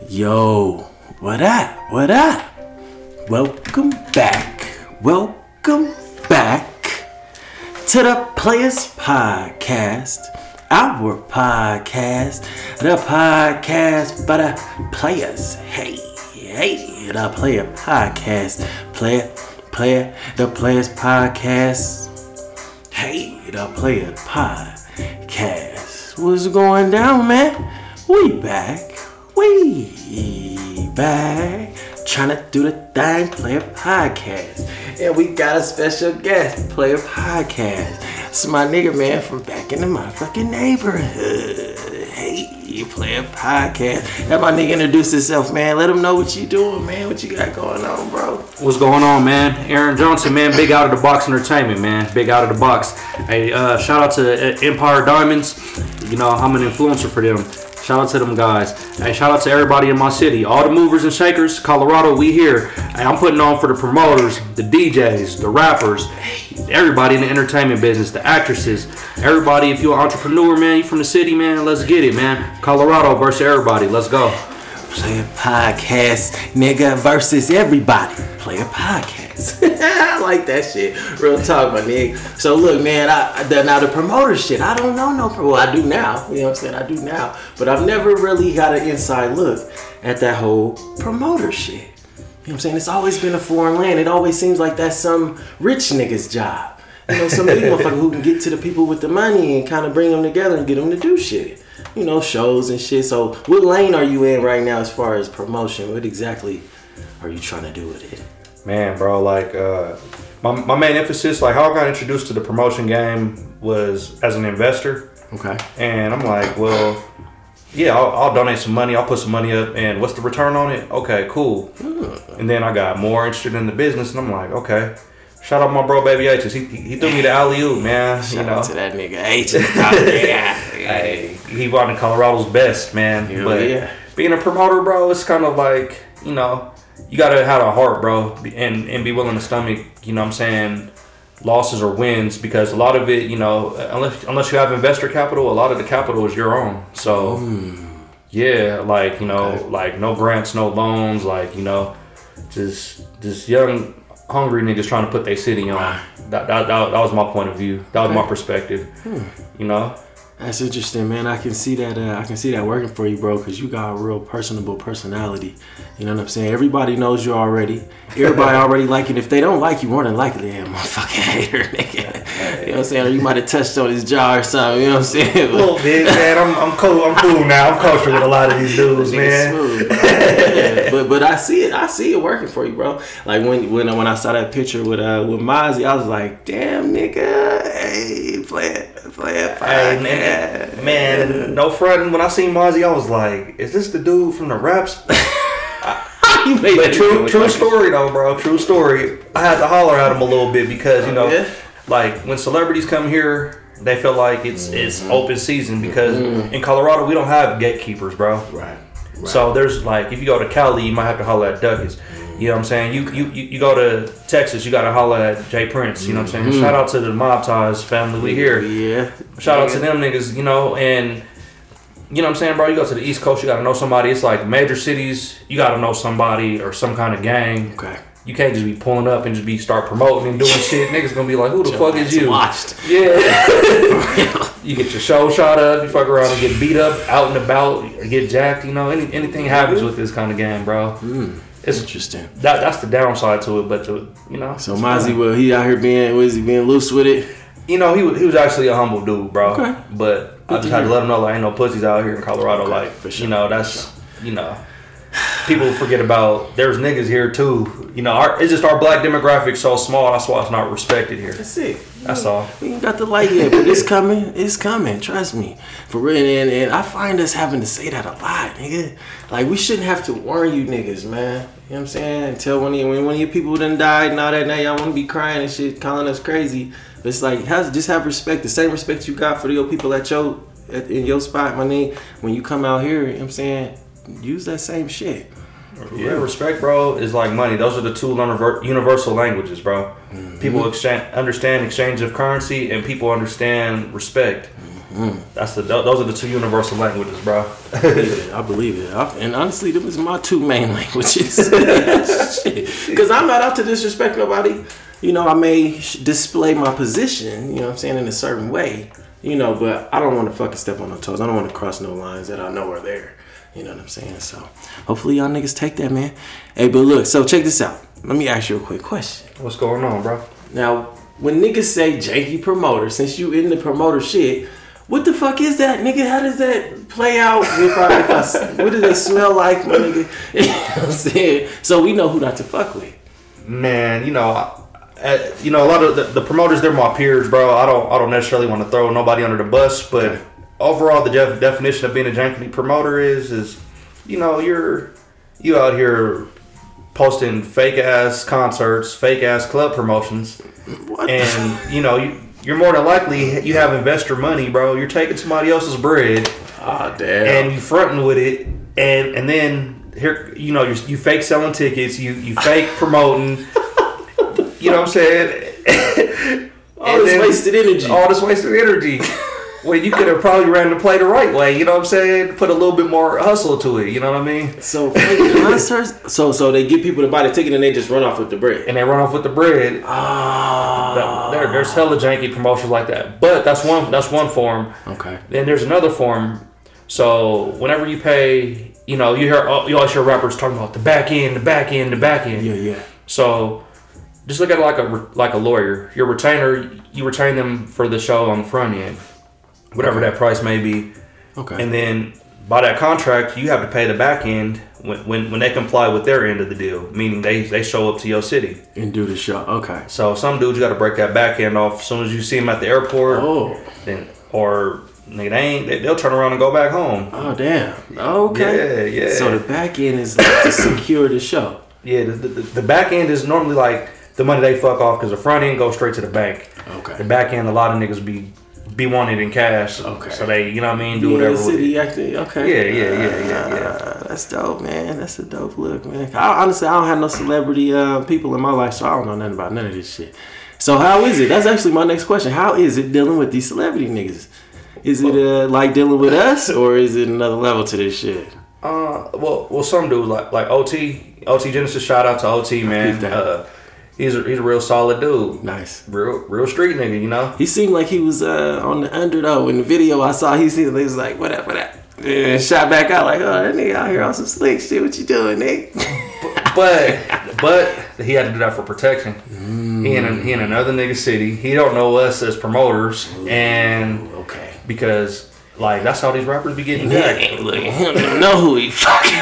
Yo, what up? What up? Welcome back. Welcome back to the Players Podcast. Our podcast. The podcast for the players. Hey, the Player Podcast. The Players Podcast. Hey, the Player Podcast. What's going down, man? We back. Trying to do the thing, Player Podcast. And we got a special guest, Player Podcast. It's my nigga, man, from back in the motherfucking neighborhood. Hey, Player Podcast. Have my nigga introduce himself, man. Let him know what you doing, man. What you got going on, bro? What's going on, man? Aaron Johnson, man. Big Out of the Box Entertainment, man. Big Out of the Box. Hey, shout out to Empire Diamonds. You know, I'm an influencer for them. Shout out to them guys. Hey, shout out to everybody in my city. All the movers and shakers, Colorado, we here. Hey, I'm putting on for the promoters, the DJs, the rappers, everybody in the entertainment business, the actresses, everybody. If you're an entrepreneur, man, you from the city, man, let's get it, man. Colorado versus everybody. Let's go. Player Podcast, nigga, versus everybody. Player Podcast. I like that shit. Real talk, my nigga. So look, man, now the promoter shit, I don't know no pro. Well, I do now. You know what I'm saying? I do now. But I've never really got an inside look at that whole promoter shit. You know what I'm saying? It's always been a foreign land. It always seems like that's some rich nigga's job. You know, some big motherfucker who can get to the people with the money and kind of bring them together and get them to do shit. You know, shows and shit. So what lane are you in right now as far as promotion? What exactly are you trying to do with it? Man, bro, like, my main emphasis, like how I got introduced to the promotion game was as an investor. Okay. And I'm like, well, yeah, I'll donate some money. I'll put some money up. And what's the return on it? Okay, cool. And then I got more interested in the business. And I'm like, okay. Shout out my bro, Baby H's. He threw me the alley-oop, man. Shout out to that nigga H. Hey, he one of Colorado's best, man. Hell but yeah. Being a promoter, bro, it's kind of like, you know, you gotta have a heart, bro, and be willing to stomach, you know what I'm saying, losses or wins, because a lot of it, you know, unless you have investor capital, a lot of the capital is your own. So, yeah, like, you know, like no grants, no loans, like, you know, just young, hungry niggas trying to put their city on. That was my point of view. That was my perspective. You know. That's interesting, man. I can see that. I can see that working for you, bro, because you got a real personable personality. You know what I'm saying? Everybody knows you already. Everybody already like it. If they don't like you, more than likely they're a motherfucking hater, nigga. You know what I'm saying? Or you might have touched on his jaw or something. You know what I'm saying? A little bit, man. I'm cool. I'm cool now. I'm kosher with a lot of these dudes, man. Smooth, yeah. But I see it. I see it working for you, bro. Like when I saw that picture with Mozzie, I was like, damn, nigga. Hey, play it. Hey, man, no fronting. When I seen Mozzie, I was like, is this the dude from the raps? But true story though, bro. True story. I had to holler at him a little bit because, you know, like when celebrities come here, they feel like it's open season because in Colorado we don't have gatekeepers, bro. Right. So there's like, if you go to Cali, you might have to holler at Duckets. You know what I'm saying? You go to Texas, you got to holler at Jay Prince. You know what I'm saying? Shout out to the Mob Ties family. We here. Yeah. Shout out to them niggas, you know, and you know what I'm saying, bro? You go to the East Coast, you got to know somebody. It's like major cities, you got to know somebody or some kind of gang. Okay. You can't just be pulling up and just start promoting and doing shit. Niggas gonna be like, who the fuck is you? Watched. Yeah. You get your show shot up, you fuck around and get beat up out and about, or get jacked, you know. Anything happens with this kind of game, bro. It's interesting. That's the downside to it, but you know. So Mozzie, well, he out here being loose with it? You know, he was actually a humble dude, bro. Okay. But I just had to let him know, like, ain't no pussies out here in Colorado. Like, for sure. You know, that's, you know. People forget about there's niggas here too. You know, it's just our black demographic so small. That's why it's not respected here. That's it. That's all. We ain't got the light yet, but it's coming. It's coming. Trust me, for real. And I find us having to say that a lot, nigga. Like we shouldn't have to warn you niggas, man. You know what I'm saying? Until when one of your people done died and all that, now y'all want to be crying and shit, calling us crazy. But it's like just have respect, the same respect you got for your people in your spot, my nigga. When you come out here, you know what I'm saying? Use that same shit. Yeah, respect, bro, is like money. Those are the two universal languages, bro. People understand exchange of currency, and people understand respect. Those are the two universal languages, bro. I believe it. And honestly, them is my two main languages. Because I'm not out to disrespect nobody. You know, I may display my position, you know what I'm saying, in a certain way. You know, but I don't want to fucking step on no toes. I don't want to cross no lines that I know are there. You know what I'm saying? So, hopefully y'all niggas take that, man. Hey, but look, so check this out. Let me ask you a quick question. What's going on, bro? Now, when niggas say janky promoter, since you in the promoter shit, what the fuck is that, nigga? How does that play out? What do they smell like, my nigga? You know what I'm saying? So we know who not to fuck with. Man, you know, a lot of the promoters, they're my peers, bro. I don't necessarily want to throw nobody under the bus, but overall, the definition of being a janky promoter is you know, you out here posting fake ass concerts, fake ass club promotions, and you know you're more than likely you have investor money, bro. You're taking somebody else's bread, damn, and you fronting with it, and then here you know you fake selling tickets, you fake promoting. You know what I'm saying? All this wasted energy. Well, you could have probably ran the play the right way. You know what I'm saying? Put a little bit more hustle to it. You know what I mean? So concerts. So they get people to buy the ticket and they just run off with the bread. And they run off with the bread. There's hella janky promotions like that. But that's one form. Okay. Then there's another form. So whenever you pay, you know, you always hear rappers talking about the back end. Yeah. So just look at it like a lawyer. Your retainer, you retain them for the show on the front end, whatever that price may be. Okay. And then by that contract, you have to pay the back end when they comply with their end of the deal, meaning they show up to your city and do the show. Okay. So some dudes, you got to break that back end off as soon as you see them at the airport. Oh. They'll turn around and go back home. Oh damn. Okay. Yeah. So the back end is like to secure the show. Yeah. The back end is normally like the money they fuck off because the front end goes straight to the bank. Okay. The back end, a lot of niggas be wanting in cash. Okay. So they, you know what I mean, do whatever with it. Okay. Yeah. That's dope, man. That's a dope look, man. Honestly, I don't have no celebrity people in my life, so I don't know nothing about none of this shit. So how is it? That's actually my next question. How is it dealing with these celebrity niggas? Is it like dealing with us, or is it another level to this shit? Well, some dudes like OT Genesis. Shout out to OT, man. He's a real solid dude. Nice. Real street nigga, you know? He seemed like he was on the under though. In the video I saw, he was like, what up? And shot back out like, oh, that nigga out here on some slick shit. What you doing, nigga? but he had to do that for protection. He in another nigga city. He don't know us as promoters. And because like that's how these rappers be getting back. He don't know who he fucking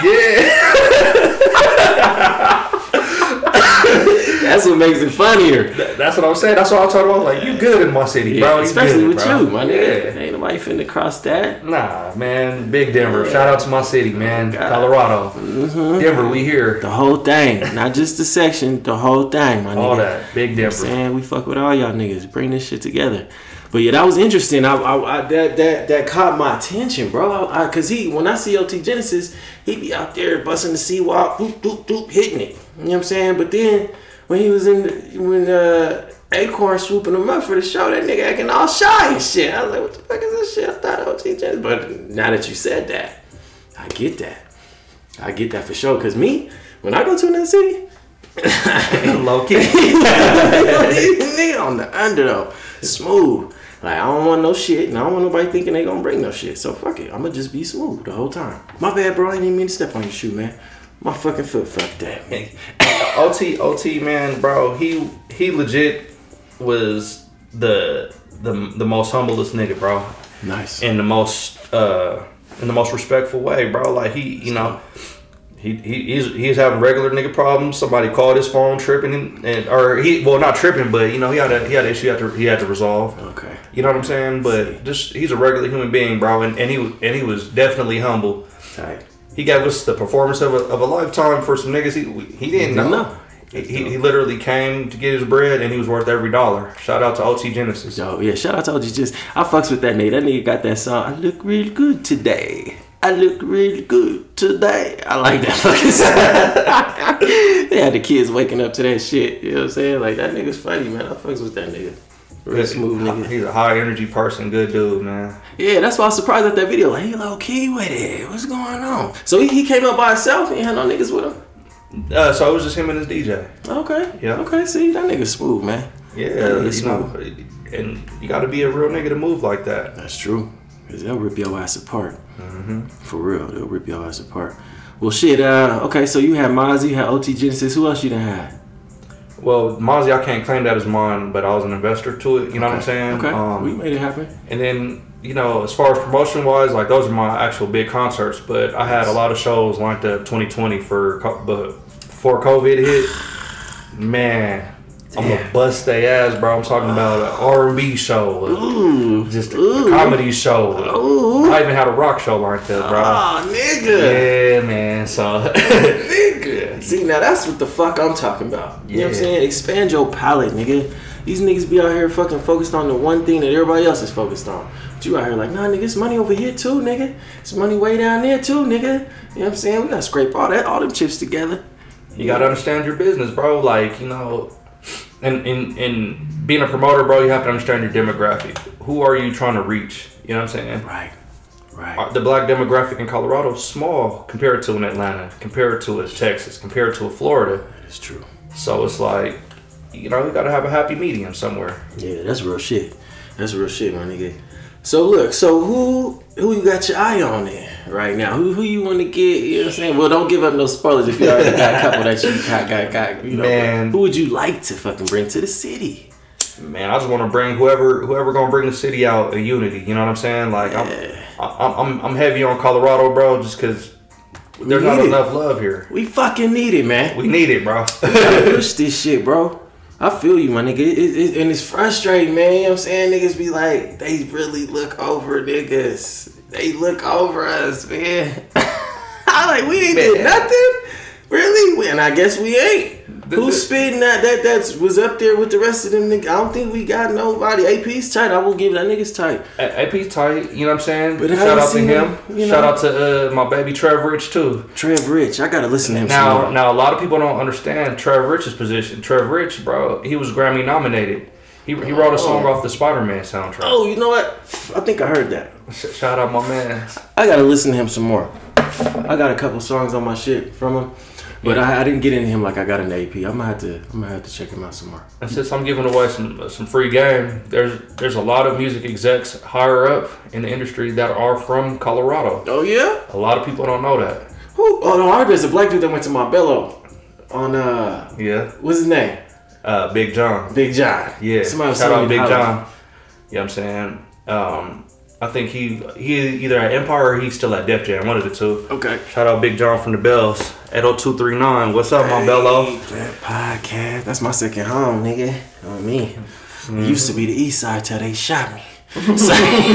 That's what makes it funnier. That's what I'm saying. That's what I told him. Like, you good in my city, bro. You especially good, with bro. you, my nigga. Ain't nobody finna cross that. Nah, man. Big Denver. Shout out to my city, man. Colorado. Mm-hmm. Denver, we here. The whole thing. Not just the section, the whole thing, my nigga. All that. Big Denver. You know what I'm saying? We fuck with all y'all niggas. Bring this shit together. But yeah, that was interesting. That caught my attention, bro. Cause when I see OT Genesis, he be out there busting the C-walk, doop, doop, doop, hitting it. You know what I'm saying? But then when he was when Acorn swooping him up for the show, that nigga acting all shy and shit. I was like, what the fuck is this shit? I thought OT Genesis. But now that you said that, I get that for sure. Cause me, when I go to another city, low key, nigga on the under though, smooth. Like, I don't want no shit, and I don't want nobody thinking they gonna bring no shit. So, fuck it. I'm gonna just be smooth the whole time. My bad, bro. I didn't even mean to step on your shoe, man. My fucking foot. Fuck that, man. OT, man, bro. He legit was the most humblest nigga, bro. Nice. In the most respectful way, bro. Like, he, you know... He's having regular nigga problems. Somebody called his phone tripping, not tripping, but you know he had an issue he had to resolve. Okay. You know what I'm saying? But just he's a regular human being, bro, and he was definitely humble. Tight. He gave us the performance of a lifetime for some niggas he didn't know. He literally came to get his bread, and he was worth every dollar. Shout out to OT Genesis. Yo, yeah, shout out to OT Genesis. I fucks with that nigga. That nigga got that song. I look real good today. I look really good today. I like that fucking song. They had the kids waking up to that shit. You know what I'm saying? Like, that nigga's funny, man. I fucks with that nigga. Real smooth nigga. He's a high energy person, good dude, man. Yeah, that's why I was surprised at that video. Like, he low key with it. What's going on? So he came up by himself. He ain't had no niggas with him. So it was just him and his DJ. Okay. Yeah. Okay. See, that nigga smooth, man. Yeah, you know, and you got to be a real nigga to move like that. That's true. Cause they'll rip your ass apart. Mm-hmm. For real, they'll rip your ass apart. Well, shit. Okay, so you had Mozzie, you had OT Genesis. Who else you done had? Well, Mozzie, I can't claim that as mine, but I was an investor to it. You know what I'm saying? Okay. We made it happen. And then, you know, as far as promotion wise, like those are my actual big concerts. But I had a lot of shows lined up 2020 but before COVID hit. Man, I'm gonna bust their ass, bro. I'm talking about an R&B show, just a comedy show. Ooh. I even had a rock show lined up, bro. Oh, nigga. Yeah, man. So, nigga. See, now that's what the fuck I'm talking about. You know what I'm saying? Expand your palette, nigga. These niggas be out here fucking focused on the one thing that everybody else is focused on. But you out here like, nah, nigga, it's money over here too, nigga. It's money way down there too, nigga. You know what I'm saying? We gotta scrape all them chips together. You gotta understand your business, bro. Like, you know, and in being a promoter, bro, you have to understand your demographic. Who are you trying to reach? You know what I'm saying? Right. The black demographic in Colorado is small compared to in Atlanta, compared to Texas, compared to Florida. That is true. So it's like, you know, you gotta have a happy medium somewhere. Yeah, that's real shit. That's real shit, my nigga. So look, who you got your eye on there right now? Who you want to get? You know what I'm saying? Well, don't give up no spoilers if you already got a couple that you got. You know, man, who would you like to fucking bring to the city? Man, I just want to bring whoever gonna bring the city out in unity. You know what I'm saying? Like, I'm heavy on Colorado, bro, just because there's not enough love here. We fucking need it, man. We need it, bro. We gotta push this shit, bro. I feel you, my nigga. And it's frustrating, man. You know what I'm saying? Niggas be like, they really look over niggas. They look over us, man. I'm like, we ain't did nothing? Really? And I guess we ain't. Who's spitting that was up there with the rest of them niggas? I don't think we got nobody. AP's tight. I will give that nigga's tight. AP's tight, you know what I'm saying? But shout out to him. Shout out to my baby Trev Rich too. Trev Rich. I gotta listen to him Now a lot of people don't understand Trev Rich's position. Trev Rich, bro, he was Grammy nominated. He wrote a song off the Spider-Man soundtrack. Oh, you know what? I think I heard that. Shout out my man. I gotta listen to him some more. I got a couple songs on my shit from him. But I didn't get into him like I got into AP. I'm gonna have to check him out some more. And since I'm giving away some free game, there's a lot of music execs higher up in the industry that are from Colorado. Oh yeah? A lot of people don't know that. Who? Oh no, there's a black dude that went to Marbello on yeah. What's his name? Big John. Big John. Yeah. Shout out Big John. You know what I'm saying? I think he either at Empire or he's still at Def Jam, one of the two. Okay. Shout out Big John from the Bells, 80239. What's up, my Bello? That podcast, that's my second home, nigga. On me. Mm-hmm. Used to be the East Side till they shot me. So,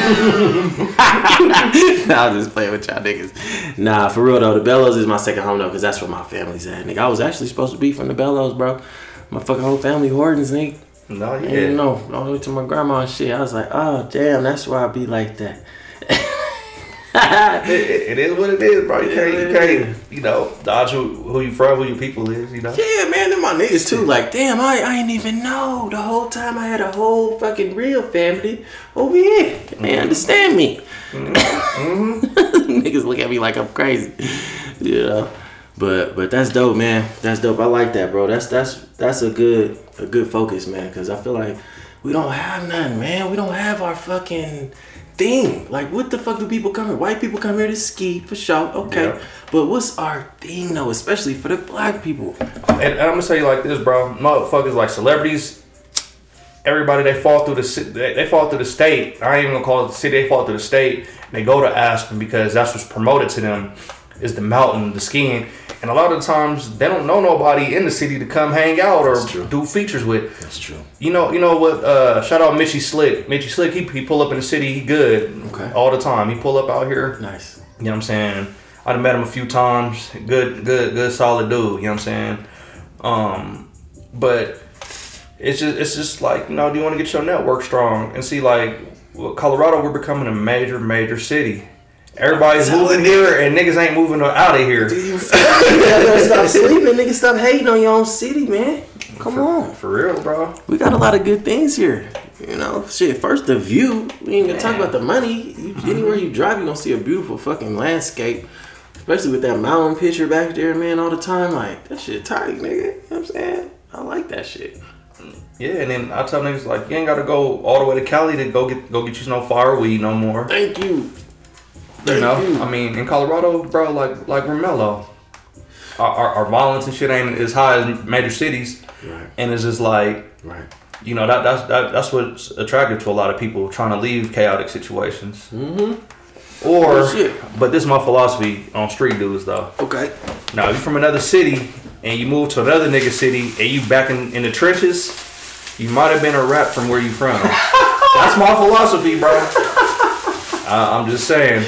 I'll just play with y'all niggas. Nah, for real though, the Bellows is my second home though, because that's where my family's at, nigga. I was actually supposed to be from the Bellows, bro. My fucking whole family Hortons, nigga. No, yeah. Ain't no, all the way to my grandma and shit. I was like, oh damn, that's why I be like that. it is what it is, bro. You can't, you know, dodge who you from, who your people is, you know. Yeah, man, they're my niggas too. Like, damn, I ain't even know the whole time I had a whole fucking real family over here. They understand me. Mm-hmm. Niggas look at me like I'm crazy, you know. But that's dope, man. That's dope. I like that, bro. That's a good focus, man. Cause I feel like we don't have nothing, man. We don't have our fucking thing. Like, what the fuck do people come here? White people come here to ski for sure, okay. Yeah. But what's our thing though, especially for the black people? And I'm gonna tell you like this, bro. Motherfuckers like celebrities. Everybody they fall through they fall through the state. I ain't even gonna call it the city. They fall through the state. And they go to Aspen because that's what's promoted to them. Is the mountain, the skiing, and a lot of the times they don't know nobody in the city to come hang out or do features with. That's true. You know what? Shout out Mitchie Slick. Mitchie Slick, he pull up in the city. He good. Okay. All the time. He pull up out here. Nice. You know what I'm saying? I done met him a few times. Good, solid dude. You know what I'm saying? But it's just like, you know, do you want to get your network strong and see like Colorado? We're becoming a major city. Everybody's moving here, and niggas ain't moving out of here. Stop sleeping, niggas. Stop hating on your own city, man. Come on. For real, bro. We got a lot of good things here. You know, shit. First, the view. We ain't gonna talk about the money. Anywhere you drive, you gonna see a beautiful fucking landscape. Especially with that mountain picture back there, man, all the time. Like, that shit tight, nigga. You know what I'm saying? I like that shit. Yeah, and then I tell niggas, like, you ain't gotta go all the way to Cali to go get you no fireweed no more. Thank you. You know? I mean, in Colorado, bro, like we're mellow. Our violence and shit ain't as high as major cities. Right. And it's just like, right. You know, that's what's attractive to a lot of people trying to leave chaotic situations. Mm-hmm. But this is my philosophy on street dudes, though. Okay. Now, if you're from another city and you move to another nigga city and you back in the trenches, you might have been a rap from where you from. That's my philosophy, bro. I'm just saying.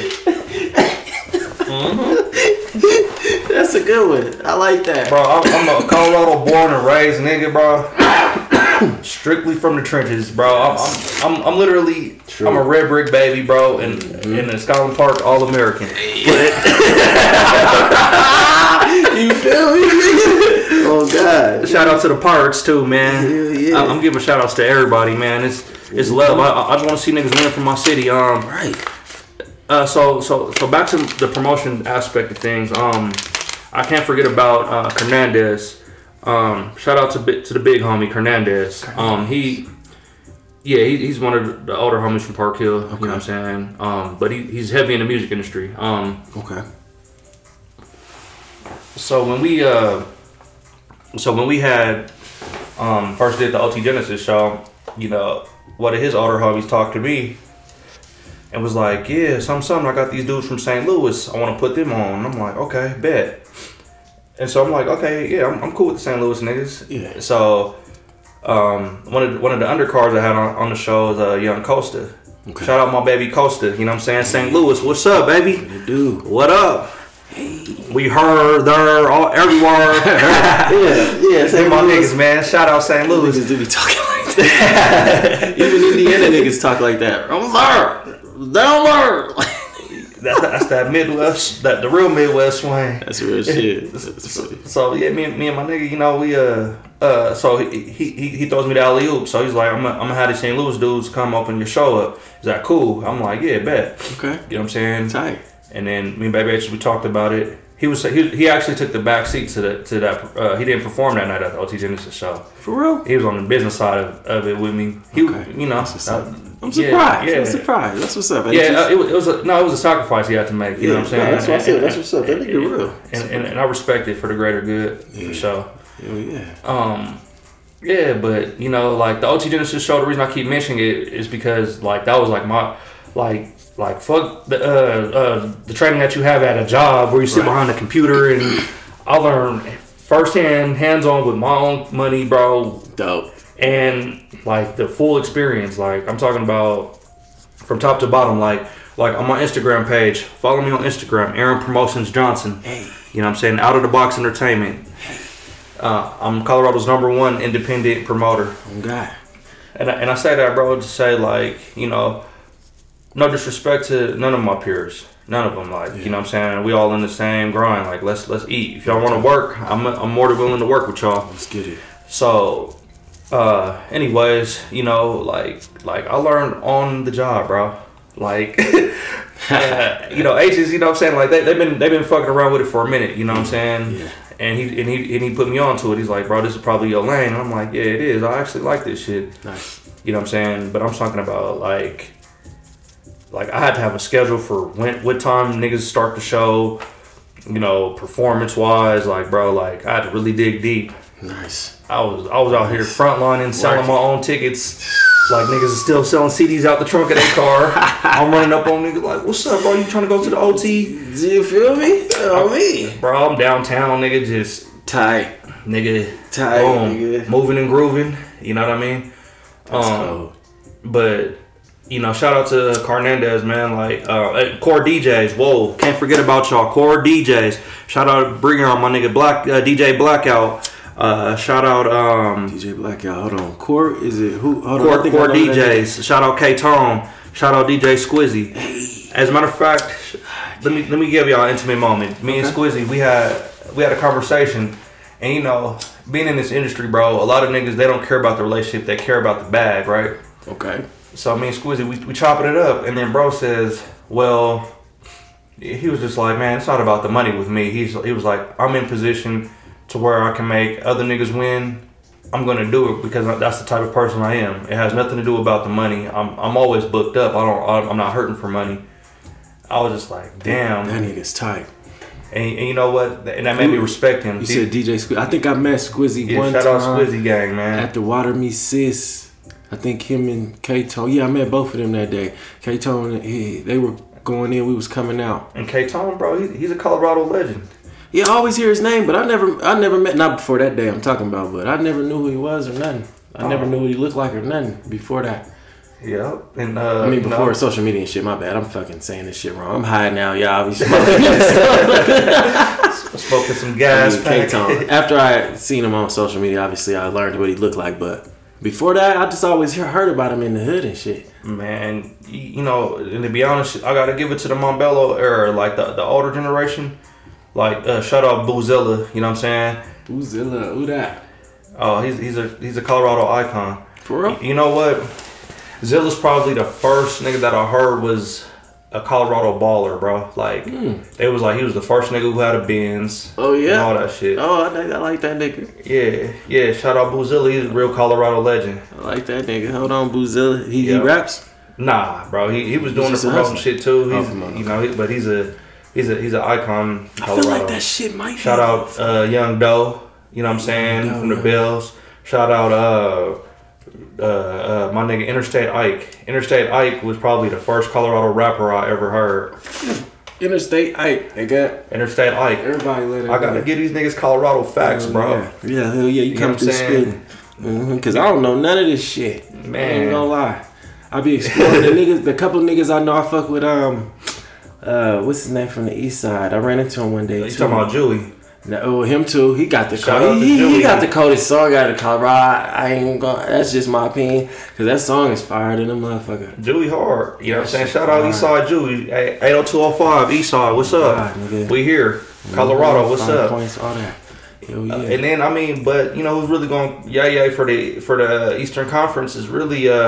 Mm-hmm. That's a good one. I like that. Bro, I'm a Colorado born and raised nigga, bro. Strictly from the trenches, bro. I'm literally I'm a red brick baby, bro, and in the Scotland Park All American. You feel me? Oh God! Shout out to the Pirates too, man. Yeah. I'm giving shout outs to everybody, man. It's love. I just want to see niggas win from my city. Right. So back to the promotion aspect of things. I can't forget about Hernandez. Shout out to the big homie Hernandez. He's one of the older homies from Park Hill. Okay. You know what I'm saying? But he's heavy in the music industry. Okay. So when we had first did the OT Genesis show, you know, one of his older homies talked to me and was like, yeah, something, I got these dudes from St. Louis, I want to put them on. I'm like, okay, bet. And so I'm like, okay, yeah, I'm cool with the St. Louis niggas. Yeah. So one of the undercards I had on the show is Young Costa. Okay. Shout out my baby Costa, you know what I'm saying? St. Louis, what's up, baby? What you do? What up? Hey. We heard there, all everywhere. yeah. St. my niggas, man. Shout out St. Louis. Niggas do be talking like that. Even Indiana niggas talk like that. I'm down there. That's that Midwest, the real Midwest swing. That's real shit. So yeah, me and my nigga, you know, we so he throws me the alley oop. So he's like, I'm gonna have these St. Louis dudes come open your show up. Is that cool? I'm like, yeah, bet. Okay. You know what I'm saying? Tight. And then me and Baby H, we talked about it. He actually took the back seat to that. He didn't perform that night at the OT Genesis show. For real? He was on the business side of it with me. You know, I'm surprised. Yeah. I'm surprised. That's what's up. Yeah, it was a sacrifice he had to make. You know what I'm saying? That's what I said. That's what's up. That nigga real. And I respect it for the greater good, for sure. Hell yeah. Yeah, but you know, like the OT Genesis show, the reason I keep mentioning it is because like that was like my fuck the training that you have at a job where you sit behind the computer, and I learned firsthand, hands on with my own money, bro. Dope. And like the full experience, like I'm talking about from top to bottom, like on my Instagram page, follow me on Instagram, Aaron Promotions Johnson. Hey. You know what I'm saying? Out of the Box Entertainment. I'm Colorado's #1 independent promoter. Okay. And I say that, bro, to say like, you know, no disrespect to none of my peers. None of them, like, you know what I'm saying? We all in the same grind. Like, let's eat. If y'all want to work, I'm more than willing to work with y'all. Let's get it. So, anyways, you know, like I learned on the job, bro. Like, you know, H's, you know what I'm saying? Like they've been fucking around with it for a minute. You know what I'm saying? Yeah. And he put me onto it. He's like, bro, this is probably your lane. And I'm like, yeah, it is. I actually like this shit. Nice. You know what I'm saying? But I'm talking about like I had to have a schedule for what time niggas start the show, you know, performance wise, like, bro, like I had to really dig deep. Nice. I was out here frontlining, selling my own tickets. Like niggas are still selling CDs out the trunk of their car. I'm running up on niggas like, what's up, bro? You trying to go to the OT? Do you feel me? Me. Bro, I'm downtown, nigga, just tight. Nigga. Tight, nigga. Moving and grooving. You know what I mean? That's cool. But you know, shout out to Hernandez, man. Like, Core DJs. Whoa, can't forget about y'all. Core DJs. Shout out Bringer on my nigga DJ Blackout. Shout out DJ Blackout. Hold on. Core is it who? Hold Core on. Core DJs. Shout out K Tone. Shout out DJ Squizzy. Hey. As a matter of fact, let me give y'all an intimate moment. Me and Squizzy, we had a conversation, and you know, being in this industry, bro, a lot of niggas, they don't care about the relationship, they care about the bag, right? Okay. So me and Squizzy, we chopping it up, and then bro says, well, he was just like, man, it's not about the money with me. He was like, I'm in position to where I can make other niggas win. I'm gonna do it because that's the type of person I am. It has nothing to do about the money. I'm always booked up. I'm not hurting for money. I was just like, damn. That nigga's tight. And you know what? And that made me respect him. You said DJ Squizzy. I think I met Squizzy one time. Shout out Squizzy gang, man. At the Water Me Sis. I think him and K-Tone. Yeah, I met both of them that day. K-Tone, they were going in. We was coming out. And K-Tone, bro, he's a Colorado legend. Yeah, I always hear his name, but I never met, not before that day I'm talking about, but I never knew who he was or nothing. I never knew what he looked like or nothing before that. Yeah, and I mean, before social media and shit, my bad. I'm fucking saying this shit wrong. I'm high now, y'all. Be smoking some gas. K-Tone. After I seen him on social media, obviously I learned what he looked like, but before that, I just always heard about him in the hood and shit. Man, you know, and to be honest, I gotta give it to the Montbello era, like the older generation. Like, shout out Boozilla, you know what I'm saying? Boozilla, who that? Oh, he's a Colorado icon. For real? You know what? Zilla's probably the first nigga that I heard was a Colorado baller, bro. Like, it was like he was the first nigga who had a Benz. Oh, yeah? And all that shit. Oh, I like that nigga. Yeah. Shout out Boozilla. He's a real Colorado legend. I like that nigga. Hold on, Boozilla. He raps? Nah, bro. He was doing the promotion shit, too. But he's an icon from Colorado. I feel like that shit might be. Shout out Young Doe. You know what I'm saying? From the Bills. Shout out my nigga Interstate Ike. Interstate Ike was probably the first Colorado rapper I ever heard. Interstate Ike, nigga. Interstate Ike. Everybody let it I gotta give these niggas Colorado facts, bro. Yeah, hell yeah, you come through spitting. Cause I don't know none of this shit. Man. I ain't gonna lie. I be exploring the couple niggas I know. I fuck with what's his name from the east side? I ran into him one day. You talking about Julie? No, him too. He got the he got the coldest song out of Colorado. I ain't gonna. That's just my opinion. Cause that song is fire than a motherfucker. Julie hard. You know what I'm saying? Shout out Eastside Julie. Hey, 80205 Eastside. What's up? We here. Colorado. What's up? Points, all that. Hell yeah. And then I mean, but you know who's really going yay for the Eastern Conference is really 10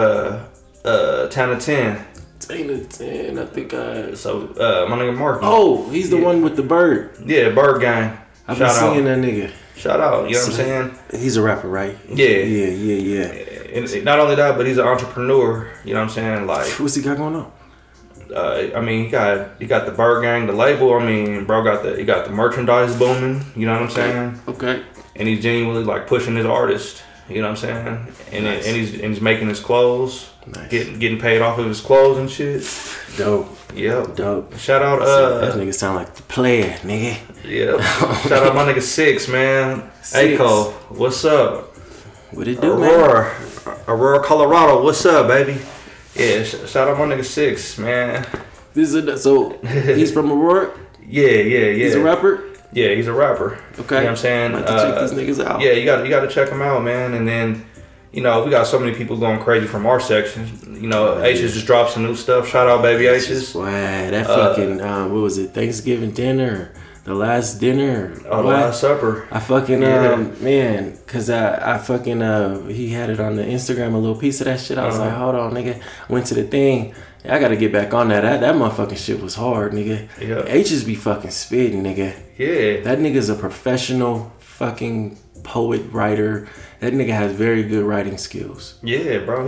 to 10. 10 to 10. I think my nigga Mark. Oh, he's the one with the bird. Yeah, Bird Gang. I've been seeing that nigga. Shout out, you know what I'm saying? He's a rapper, right? Yeah. And not only that, but he's an entrepreneur. You know what I'm saying? Like, what's he got going on? I mean, he got the Bird Gang, the label. I mean, bro got the merchandise booming. You know what I'm saying? Okay. And he's genuinely like pushing his artist. You know what I'm saying? And nice. and he's making his clothes, nice. getting paid off of his clothes and shit. Dope. Yep. Dope. Shout out that nigga sound like the player, nigga. Yep. Shout out my nigga Six, man. Aiko, what's up? What it do, Aurora, Colorado. What's up, baby? Yeah, shout out my nigga Six, man. So he's from Aurora? Yeah. He's a rapper? Yeah, he's a rapper. Okay. You know what I'm saying? I have to check these niggas out. Yeah, you got to check him out, man. And then, you know, we got so many people going crazy from our section. You know, H's just dropped some new stuff. Shout out, baby H's. Wow, that fucking, what was it, Thanksgiving dinner? The last dinner? The last supper. I fucking, man, because I fucking, he had it on the Instagram, a little piece of that shit. I was like, hold on, nigga. Went to the thing. I gotta get back on that. That motherfucking shit was hard, nigga. Yeah. H's be fucking spitting, nigga. Yeah. That nigga's a professional fucking poet, writer. That nigga has very good writing skills. Yeah, bro.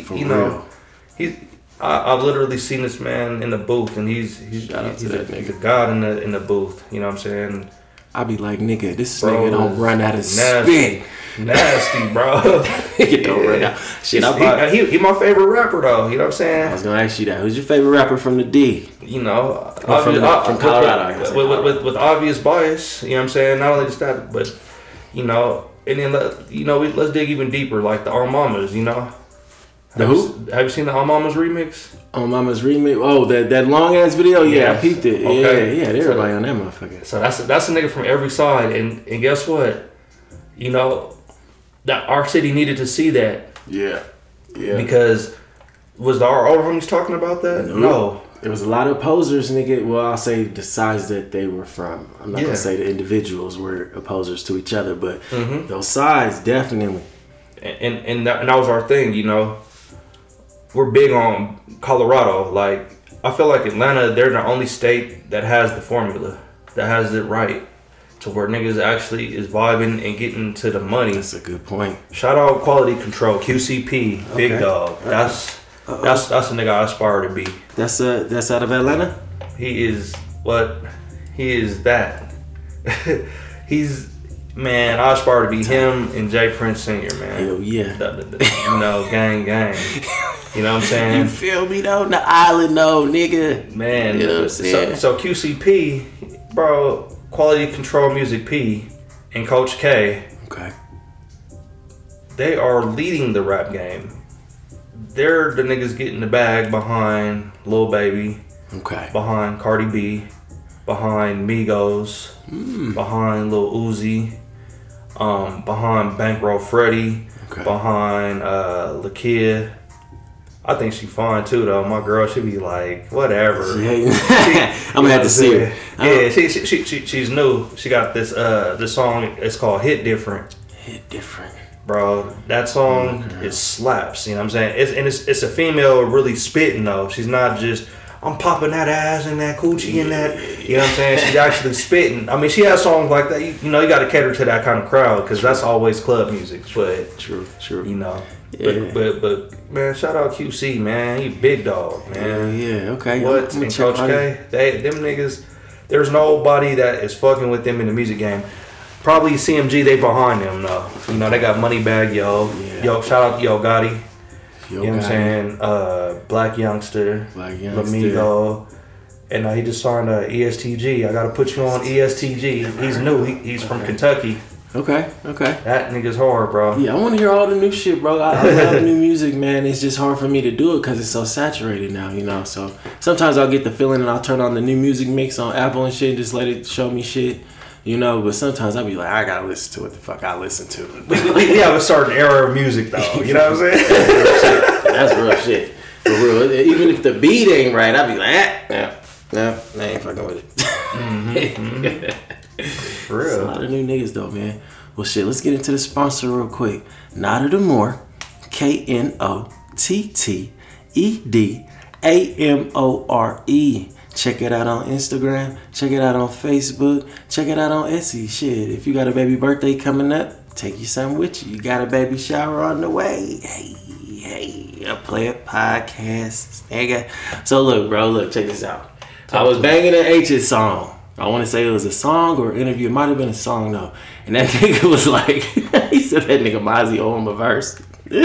I've literally seen this man in the booth, and he's a god in the booth. You know what I'm saying? I be like, nigga, this nigga don't run out of spit. Nasty, bro. Nigga don't run out. Shit, he my favorite rapper though. You know what I'm saying? I was gonna ask you that. Who's your favorite rapper from the D? You know, from Colorado. With obvious bias. You know what I'm saying? Not only just that, but you know, and then let's dig even deeper, like the All Mamas. You know. The who? Have you seen the All Mamas remix? All Mamas remix. Oh, that long ass video. Yeah, I peeped it. Okay. Yeah, everybody on that motherfucker. So that's a nigga from every side, and guess what? You know, that our city needed to see that. Yeah. Because was our old homies talking about that? No. There was a lot of opposers, nigga. Well, I'll say the sides that they were from. I'm not gonna say the individuals were opposers to each other, but those sides definitely. And that was our thing, you know. We're big on Colorado. Like, I feel like Atlanta, they're the only state that has the formula, that has it right, to where niggas actually is vibing and getting to the money. That's a good point. Shout out Quality Control, QCP, Big Dog. That's a nigga I aspire to be. That's out of Atlanta? He is that. Man, I aspire to be him and Jay Prince Sr., man. Hell yeah. You know, gang. You know what I'm saying? You feel me though? The island though, nigga. Man, you know what I'm saying? So QCP, bro, Quality Control Music P, and Coach K. Okay. They are leading the rap game. They're the niggas getting the bag behind Lil Baby. Okay. Behind Cardi B. Behind Migos. Behind Lil Uzi. Behind Bankroll Freddie. Okay. Behind Lakia. I think she fine too though. My girl, she be like, whatever. I'm gonna have to see her. Yeah, she's new. She got this song. It's called Hit Different. Hit Different. Bro, that song it slaps. You know what I'm saying? It's a female really spitting though. She's not just I'm popping that ass and that coochie and that. You know what I'm saying? She's actually spitting. I mean, she has songs like that. You know, you got to cater to that kind of crowd because that's always club music. But true. You know. Yeah. But man, shout out QC, man. He big dog, man. Yeah. Okay. What? And Coach K, them niggas. There's nobody that is fucking with them in the music game. Probably CMG, they behind them though. You know, they got Moneybag Yo. Yeah. Yo, shout out to Yo Gotti. You know what I'm saying? Black Youngster. Lamigo. And he just signed ESTG. I gotta put you on ESTG. He's new. He's from Kentucky. Okay. That nigga's hard, bro. Yeah, I want to hear all the new shit, bro. I love new music, man. It's just hard for me to do it because it's so saturated now, you know. So sometimes I'll get the feeling and I'll turn on the new music mix on Apple and shit and just let it show me shit, you know. But sometimes I'll be like, I gotta listen to what the fuck I listen to. We have a certain era of music, though. You know what I'm saying? That's real shit. For real. Even if the beat ain't right, I'll be like, no, I ain't fucking with it. For real. It's a lot of new niggas though, man. Well, shit, let's get into the sponsor real quick. Nada the More, KNOTTEDAMORE. Check it out on Instagram. Check it out on Facebook. Check it out on Etsy. Shit, if you got a baby birthday coming up, take you something with you. You got a baby shower on the way. Hey, a Player Podcast, nigga. So look, bro, check this out. I was banging an H's song. I want to say it was a song or an interview. It might have been a song though. And that nigga was like, he said that nigga Mozzie owe him a verse.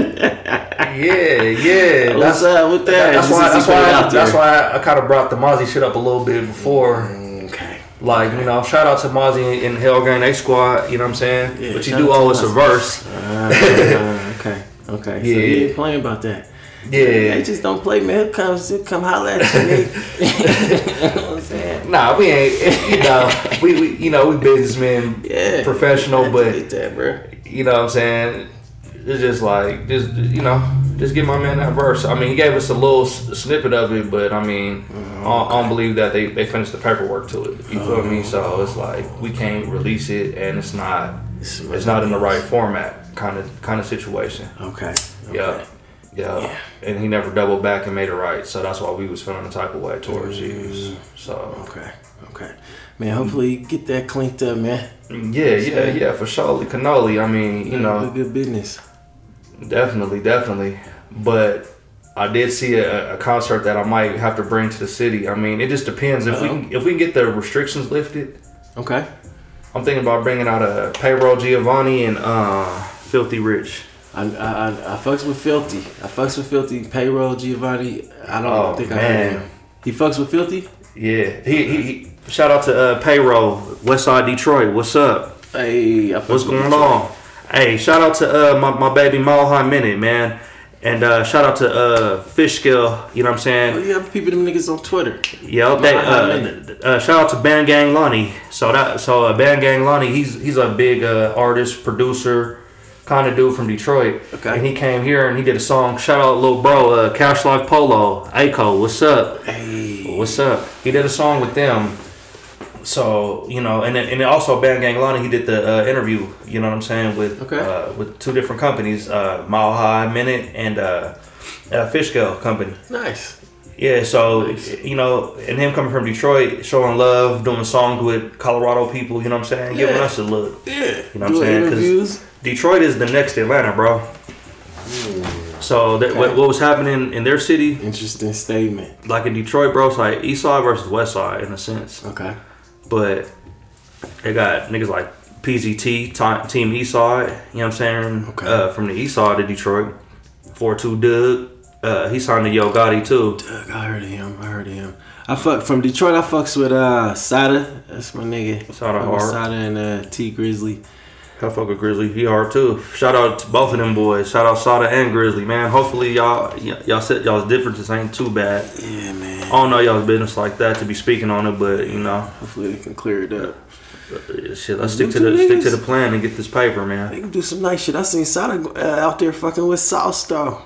Yeah. What's up with that? That's why I kind of brought the Mozzie shit up a little bit before. Okay. Like, you know, shout out to Mozzie and Hell Gang A Squad, you know what I'm saying? Yeah, but you do owe us a verse. Okay. Yeah. So you ain't playing about that. Yeah. They just don't play, man. Come holler at you, nigga. You know what I'm saying? Nah, we ain't, we businessmen, professional, but, that, bro. you know what I'm saying? It's just like, just give my man that verse. I mean, he gave us a little snippet of it, but I mean, I don't believe that they finished the paperwork to it. You feel me? So it's like, we can't release it, and it's not in the right format kind of situation. Okay. Yeah. And he never doubled back and made it right. So that's why we was feeling the type of way towards you. So Okay. Man, hopefully you get that cleaned up, man. Yeah, for sure. Cannoli, I mean, you know. Good business. Definitely. But I did see a concert that I might have to bring to the city. I mean, it just depends. If we can get the restrictions lifted. Okay. I'm thinking about bringing out a Payroll Giovanni and Filthy Rich. I fucks with Filthy. Payroll Giovanni. I don't think I heard him. He fucks with Filthy? Yeah. He shout out to Payroll, Westside Detroit. What's up? Hey, what's going on? Hey, shout out to my baby Mile High Minute, man. And shout out to Fish Skill, you know what I'm saying? Oh, you have people, them niggas on Twitter. Yeah, shout out to Band Gang Lonnie. So Band Gang Lonnie, he's a big artist, producer, kind of dude from Detroit. Okay. And he came here and he did a song. Shout out little bro, Cash Life Polo, Aiko, what's up? Hey. What's up? He did a song with them. So, you know, and then also Band Gang Lonnie, he did the interview, you know what I'm saying, with two different companies, Mile High Minute and Fishkill Company. Nice. Yeah, so, you know, and him coming from Detroit, showing love, doing songs with Colorado people, you know what I'm saying, giving us a look. Yeah. You know what I'm saying? Because Detroit is the next Atlanta, bro. So what was happening in their city? Interesting statement. Like in Detroit, bro, it's like East Side versus West Side in a sense. Okay. But they got niggas like PZT, Team East Side, you know what I'm saying? Okay. From the East Side of Detroit. 4-2 Doug. He signed to Yo Gotti too. Doug, I heard of him. From Detroit, I fucks with Sada. That's my nigga. Sada hard. Sada and T Grizzly. I fuck with Grizzly. He hard too. Shout out to both of them boys. Shout out Sada and Grizzly, man. Hopefully y'all said y'all's differences ain't too bad. Yeah, man. I don't know y'all's business like that to be speaking on it, but you know. Hopefully they can clear it up. Shit, let's stick to the plan and get this paper, man. They can do some nice shit. I seen Sada out there fucking with Sauce though.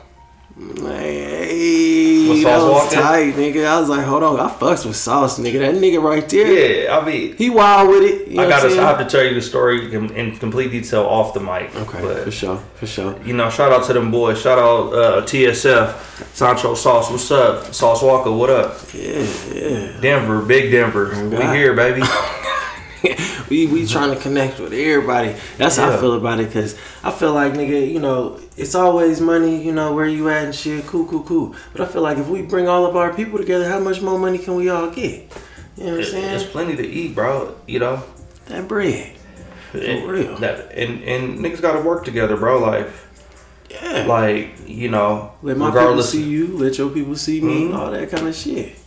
Hey, that was tight, nigga. I was like, hold on, I fucks with Sauce, nigga. That nigga right there. Yeah, I mean, he wild with it. You know I have to tell you the story in complete detail off the mic. Okay, but, for sure. You know, shout out to them boys. Shout out TSF, Sancho Sauce. What's up, Sauce Walker? What up? Yeah. Denver, big Denver. We here, baby. we trying to connect with everybody. That's how I feel about it, because I feel like, nigga, you know, it's always money, you know, where you at and shit, cool. But I feel like if we bring all of our people together, how much more money can we all get? You know what I'm saying? There's plenty to eat, bro, you know? That bread. For real. And niggas gotta work together, bro, like... Yeah. Like, you know, let my people see you, let your people see me, all that kind of shit.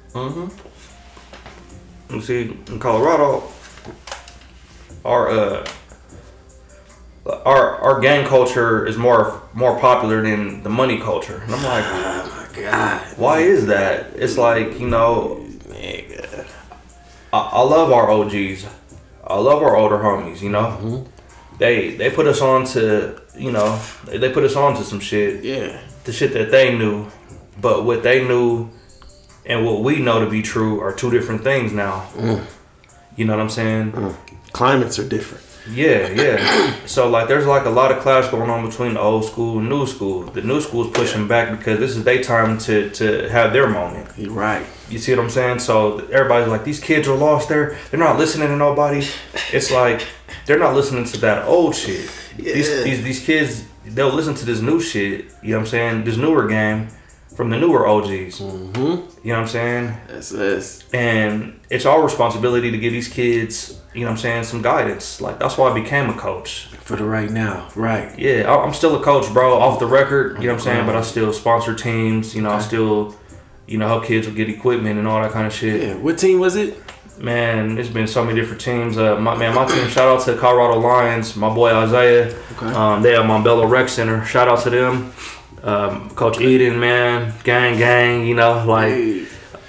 You see, in Colorado, our gang culture is more popular than the money culture. And I'm like, oh my God, why is that? It's like, you know, I love our OGs. I love our older homies, you know. They put us on to, you know, they put us on to some shit. Yeah. The shit that they knew. But what they knew and what we know to be true are two different things now. You know what I'm saying? Climates are different. Yeah. So like there's like a lot of clash going on between the old school and new school. The new school is pushing back because this is their time to have their moment. You're right. You see what I'm saying? So everybody's like, these kids are lost. They're not listening to nobody. It's like they're not listening to that old shit. Yeah. These kids, they'll listen to this new shit. You know what I'm saying? This newer game from the newer OGs. You know what I'm saying? That's And it's our responsibility to give these kids, you know what I'm saying, some guidance. Like, that's why I became a coach. For the right now, right. Yeah, I'm still a coach, bro, off the record, you know what I'm saying? But I still sponsor teams, you know, I still, you know, help kids get equipment and all that kind of shit. Yeah, what team was it? Man, there's been so many different teams. My team, shout out to Colorado Lions, my boy Isaiah. Okay. They have Montbello Rec Center. Shout out to them. Coach Eden, man, gang, you know, like,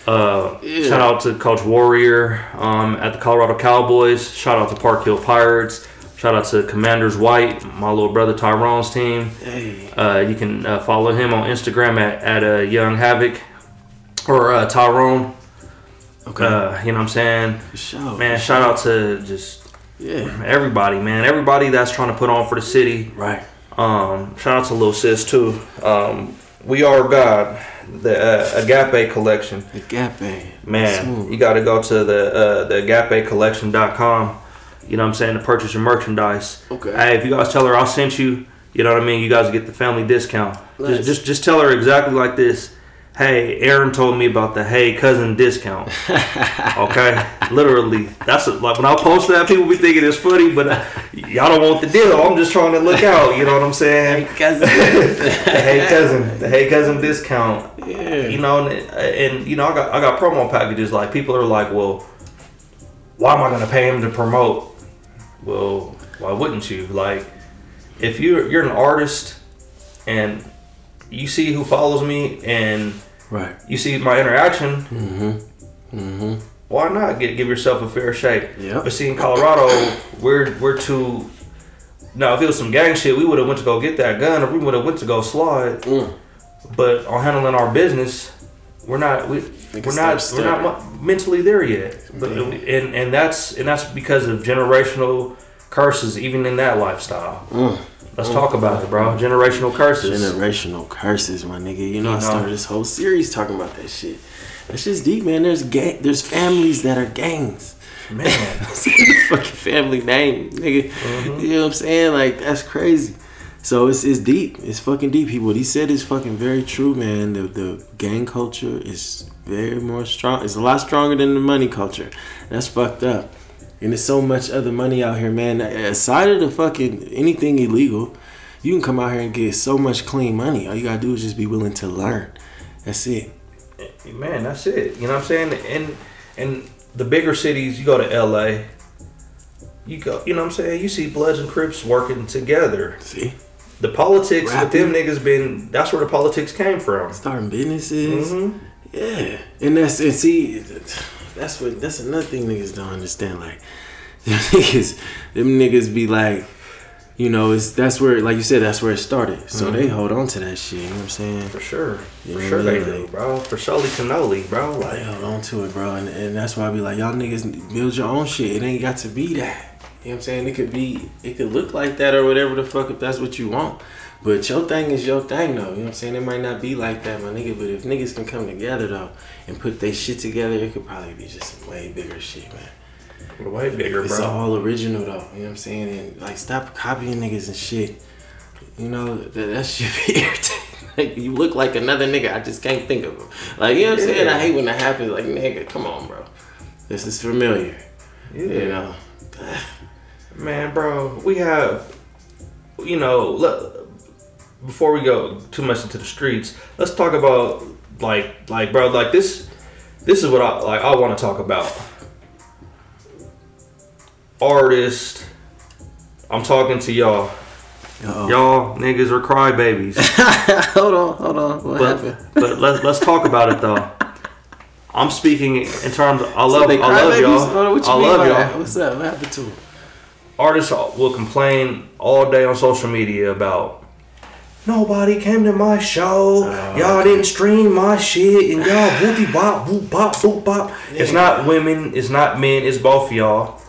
shout out to Coach Warrior at the Colorado Cowboys. Shout out to Park Hill Pirates. Shout out to Commanders White, my little brother Tyrone's team. You can follow him on Instagram at Young Havoc or Tyrone. Okay. You know what I'm saying? For sure. Man, shout out to just everybody, man. Everybody that's trying to put on for the city. Right. Shout out to Lil Sis too. We Are God, the Agape collection. Agape. Man, you got to go to the agapecollection.com. You know what I'm saying, to purchase your merchandise. Okay. Hey, if you guys tell her I sent you, you know what I mean, you guys get the family discount. Nice. Just tell her exactly like this. Hey, Aaron told me about the Hey Cousin discount. Okay? Literally. That's like when I post that, people be thinking it's funny, but y'all don't want the deal. I'm just trying to look out. You know what I'm saying? Hey Cousin. The Hey Cousin discount. Yeah. You know, and you know, I got promo packages. Like, people are like, well, why am I going to pay him to promote? Well, why wouldn't you? Like, if you're an artist and you see who follows me and right, you see my interaction, why not give yourself a fair shake? Yep. But see, in Colorado, we're too. Now, if it was some gang shit, we would have went to go get that gun, or we would have went to go slide. But on handling our business, we're not mentally there yet. But and that's because of generational curses, even in that lifestyle. Let's talk about it, bro. Generational curses. Generational curses, my nigga. You know, I started this whole series talking about that shit. That shit's deep, man. There's families that are gangs. Man. The fucking family name, nigga. You know what I'm saying? Like, that's crazy. So it's deep. It's fucking deep. What he said is fucking very true, man. The gang culture is very more strong. It's a lot stronger than the money culture. That's fucked up. And there's so much other money out here, man. Aside of the fucking anything illegal, you can come out here and get so much clean money. All you gotta do is just be willing to learn. That's it. Man, that's it. You know what I'm saying? And the bigger cities, you go to LA, you know what I'm saying? You see Bloods and Crips working together. See? The politics with them niggas that's where the politics came from. Starting businesses. Yeah. And that's another thing niggas don't understand. Like, them niggas be like, you know, that's where, like you said, that's where it started. So they hold on to that shit, you know what I'm saying? For sure. For sure they do, bro. For surely cannoli, bro. Like, they hold on to it, bro. And that's why I be like, y'all niggas build your own shit. It ain't got to be that. You know what I'm saying? It could look like that or whatever the fuck if that's what you want. But your thing is your thing, though. You know what I'm saying? It might not be like that, my nigga. But if niggas can come together, though, and put their shit together, it could probably be just some way bigger shit, man. Way bigger, it's bro. It's all original, though. You know what I'm saying? And, like, stop copying niggas and shit. You know, that shit be irritating. Like, you look like another nigga. I just can't think of him. Like, you know what I'm saying? I hate when that happens. Like, nigga, come on, bro. This is familiar. Yeah. You know? Man, bro, we have, you know, before we go too much into the streets, let's talk about like bro, like this is what I want to talk about. Artists, I'm talking to y'all. Uh-oh. Y'all niggas are crybabies. Hold on. What happened? But let's talk about it though. I'm speaking in terms of I love y'all. I love y'all. What's up? What happened to them? Artists will complain all day on social media about nobody came to my show, y'all didn't stream my shit, and y'all whoopty bop, whoop bop, boop bop. Yeah. It's not women, it's not men, it's both of y'all.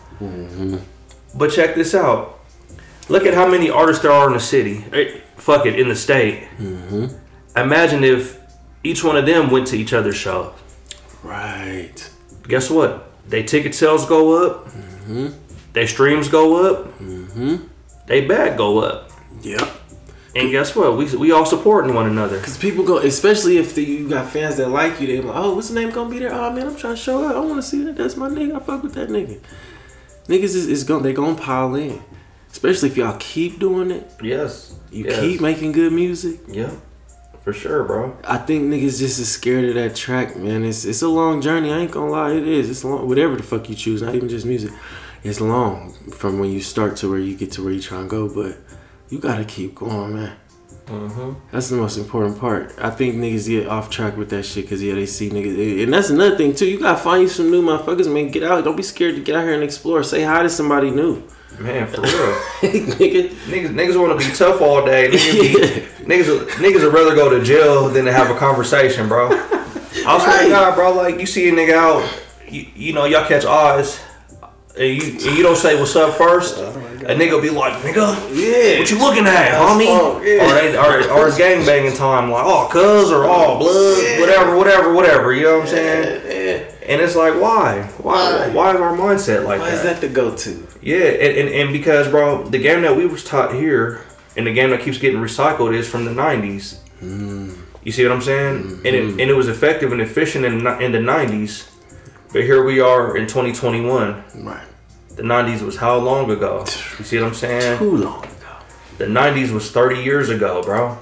But check this out. Look at how many artists there are in the city. Fuck it, in the state. Imagine if each one of them went to each other's show. Right. Guess what? They ticket sales go up. They streams go up. They bag go up. Yep. And guess what? We all supporting one another. Because people go, especially if you got fans that like you, they like, oh, what's the name gonna be there? Oh man, I'm trying to show up. I want to see that. That's my nigga. I fuck with that nigga. Niggas they gonna pile in. Especially if y'all keep doing it. Yes. You keep making good music. Yeah. For sure, bro. I think niggas just is scared of that track, man. It's a long journey. I ain't gonna lie, it is. It's long. Whatever the fuck you choose, not even just music. It's long from when you start to where you get to where you trying to go, but you gotta keep going, man. That's the most important part. I think niggas get off track with that shit because they see niggas, and that's another thing too. You gotta find you some new motherfuckers, man. Get out. Don't be scared to get out here and explore. Say hi to somebody new. Man, for real. niggas want to be tough all day. Niggas would rather go to jail than to have a conversation, bro. I swear to God, bro. Like, you see a nigga out, you know, y'all catch eyes. And you don't say what's up first, a nigga will be like, nigga, what you looking at, homie? Or it's gangbanging time, like, oh, cuz, or oh, blood, whatever, you know what I'm saying? And it's like, why is our mindset like that? Why is that the go-to? Yeah, and because, bro, the game that we was taught here, and the game that keeps getting recycled is from the 90s. You see what I'm saying? And it was effective and efficient in the 90s. But here we are in 2021. Right. The 90s was how long ago? You see what I'm saying? Too long ago. The 90s was 30 years ago, bro.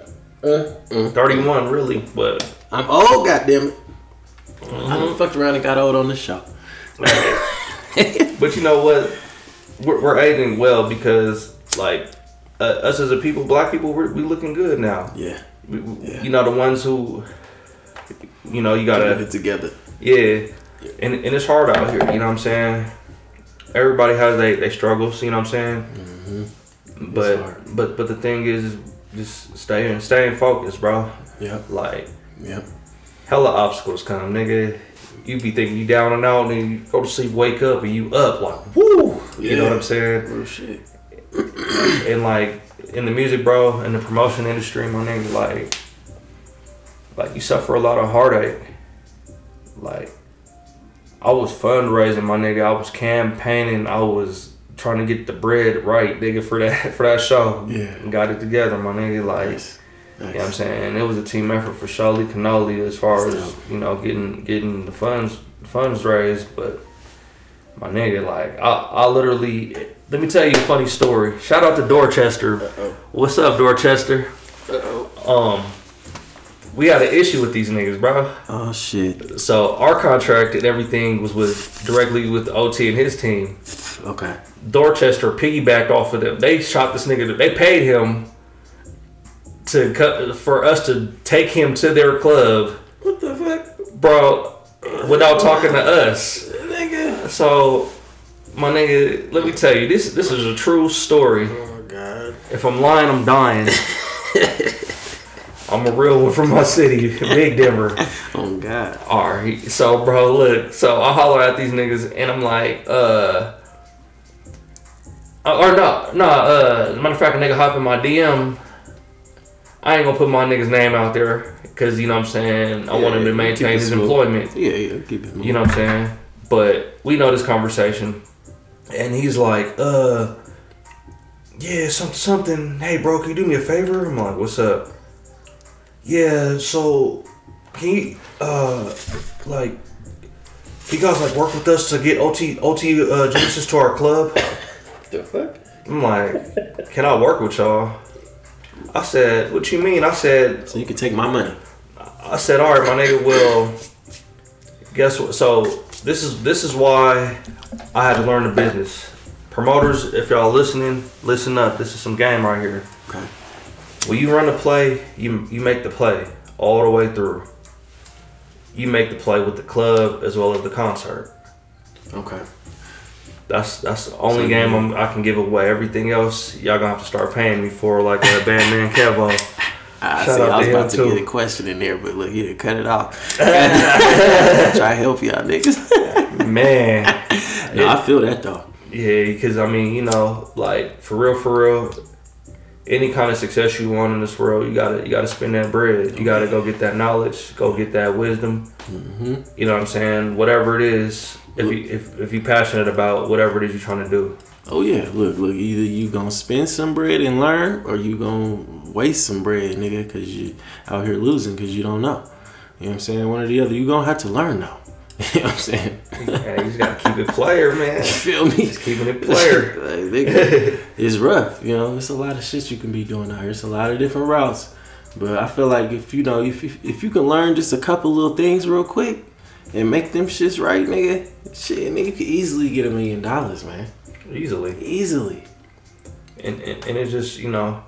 31, really, but... I'm old, goddammit. I done fucked around and got old on this show. But you know what? We're aging well because, like, us as a people, black people, we looking good now. Yeah. You know, the ones who, you know, you gotta... Get it together. Yeah. And it's hard out here, you know what I'm saying? Everybody has they struggles, you know what I'm saying? But the thing is just staying focused, bro. Yep. Like, hella obstacles come, nigga. You be thinking you down and out, and then you go to sleep, wake up, and you up like, woo. You know what I'm saying? Real shit. And like in the music, bro, in the promotion industry, my nigga, like you suffer a lot of heartache. Like I was fundraising, my nigga. I was campaigning. I was trying to get the bread right, nigga, for that show. Yeah. And got it together, my nigga. Like, Nice. you know what I'm saying? It was a team effort for Charlie Cannoli as far as, you know, getting the funds raised. But my nigga, like, I literally, let me tell you a funny story. Shout out to Dorchester. Uh-oh. What's up, Dorchester? Uh-oh. We had an issue with these niggas, bro. Oh shit. So our contract and everything was directly with OT and his team. Okay. Dorchester piggybacked off of them. They shot this nigga. They paid him for us to take him to their club. What the fuck, bro? Without talking to us, nigga? So, my nigga, let me tell you, this is a true story. Oh god. If I'm lying, I'm dying. I'm a real one from my city, Big Denver. Oh god. Alright, so bro, look, so I holler at these niggas and I'm like, matter of fact, a nigga hop in my DM. I ain't gonna put my nigga's name out there because, you know what I'm saying, I want him to maintain his employment. Yeah, keep it moving. You know what I'm saying? But we know this conversation. And he's like, yeah, something, hey bro, can you do me a favor? I'm like, what's up? Yeah, so can you can you guys work with us to get OT Genesis to our club? The fuck? I'm like, can I work with y'all? I said, what you mean? I said, so you can take my money. I said, all right, my nigga. Well, guess what? So this is why I had to learn the business. Promoters, if y'all listening, listen up. This is some game right here. Okay. When you run the play, you make the play all the way through. You make the play with the club as well as the concert. Okay. That's the only game I can give away. Everything else, y'all gonna have to start paying me for, like Bandman Kevo. I was about to get a question in there, but look, yeah, cut it off. Try to help y'all niggas. Man. No, I feel that though. Yeah, because I mean, you know, like for real, any kind of success you want in this world, you gotta spend that bread. You gotta go get that knowledge, go get that wisdom. Mm-hmm. You know what I'm saying? Whatever it is, if you're passionate about whatever it is you're trying to do. Oh yeah, look, either you gonna spend some bread and learn, or you gonna waste some bread, nigga, because you out here losing because you don't know. You know what I'm saying? One or the other. You gonna have to learn though. You know what I'm saying? Yeah, you just gotta keep it player, man. You feel me? Just keeping it player. It's rough, you know. It's a lot of shit you can be doing out here. It's a lot of different routes. But I feel like if you can learn just a couple little things real quick and make them shits right, nigga, nigga, you could easily get $1 million, man. Easily. And it's just, you know,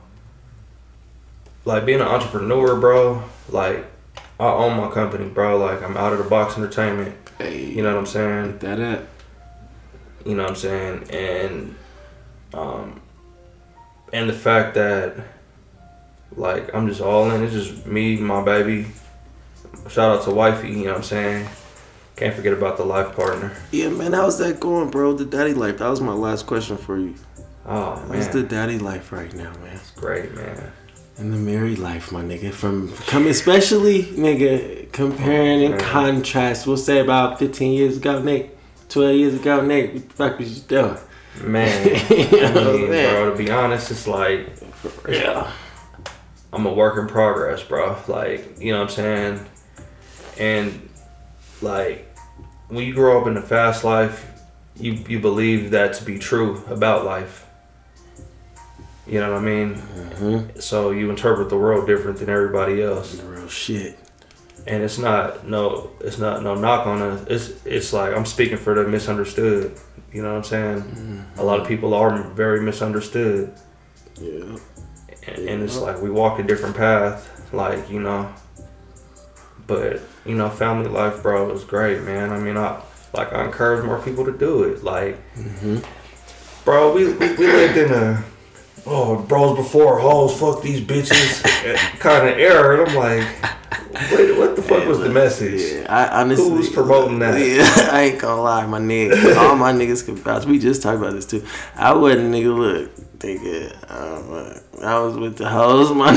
like being an entrepreneur, bro. Like I own my company, bro. Like I'm Out of the Box Entertainment. Hey, you know what I'm saying? Get that up. You know what I'm saying? And the fact that like I'm just all in. It's just me, my baby. Shout out to wifey. You know what I'm saying? Can't forget about the life partner. Yeah, man. How's that going, bro? The daddy life. That was my last question for you. Oh man, how's the daddy life right now, man? It's great, man. And the married life, my nigga. From coming, especially, nigga, comparing and contrast. We'll say about 15 years ago, Nick. 12 years ago, Nick. What the fuck was you doing? Man, bro, to be honest, it's like, yeah, I'm a work in progress, bro. Like, you know what I'm saying? And like, when you grow up in the fast life, you believe that to be true about life. You know what I mean? Mm-hmm. So you interpret the world different than everybody else. Real shit. And it's not no knock on us. It's like I'm speaking for the misunderstood. You know what I'm saying? Mm-hmm. A lot of people are very misunderstood. Yeah. And it's like we walk a different path, like, you know. But, you know, family life, bro, is great, man. I mean, I encourage more people to do it. Like, bro, we lived in a bros before hoes, fuck these bitches kind of era. And I'm like, Wait, what the fuck was the message? Yeah, I honestly, who was promoting that? Yeah, I ain't gonna lie, my nigga. All my niggas can vouch. We just talked about this too. I wasn't nigga. Look, nigga. I was with the hoes, my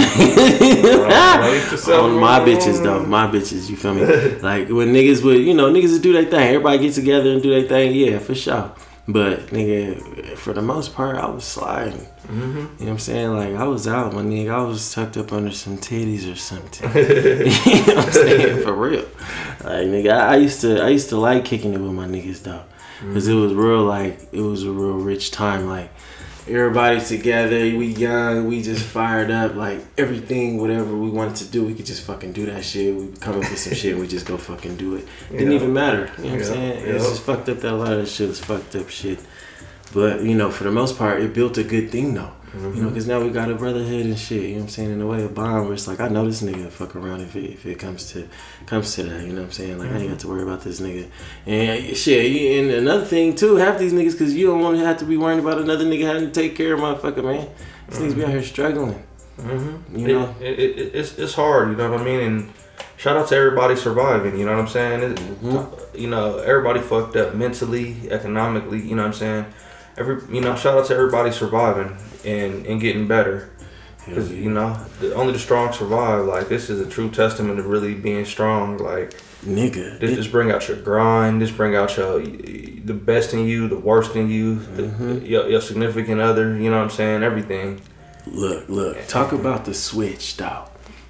nigga. On my bitches though, my bitches. You feel me? Like when niggas would, niggas would do their thing. Everybody get together and do their thing. Yeah, for sure. But nigga, for the most part, I was sliding. Mm-hmm. You know what I'm saying? Like I was out, my nigga. I was tucked up under some titties or something. You know what I'm saying? For real. Like nigga, I used to like kicking it with my niggas though, because it was real. Like it was a real rich time. Like everybody together, we young, we just fired up. Like everything, whatever we wanted to do, we could just fucking do that shit. We come up with some shit and we just go fucking do it. Didn't even matter. You know what I'm saying? It's just fucked up that a lot of that shit was fucked up shit. But, for the most part, it built a good thing though. Mm-hmm. Because now we got a brotherhood and shit, you know what I'm saying, in a way, a bond where it's like, I know this nigga fuck around if it comes to that, you know what I'm saying? Like, I ain't got to worry about this nigga. And shit, and another thing too, half these niggas, because you don't want to have to be worrying about another nigga having to take care of motherfucker, man. These niggas be out here struggling. Mm-hmm. You know? It's hard, you know what I mean? And shout out to everybody surviving, you know what I'm saying? Everybody fucked up mentally, economically, you know what I'm saying? Shout out to everybody surviving and getting better, because only the strong survive. Like this is a true testament of really being strong. Like nigga, this bring out your grind. This bring out the best in you, the worst in you, your significant other. You know what I'm saying? Everything. Look. Talk about the switch, though.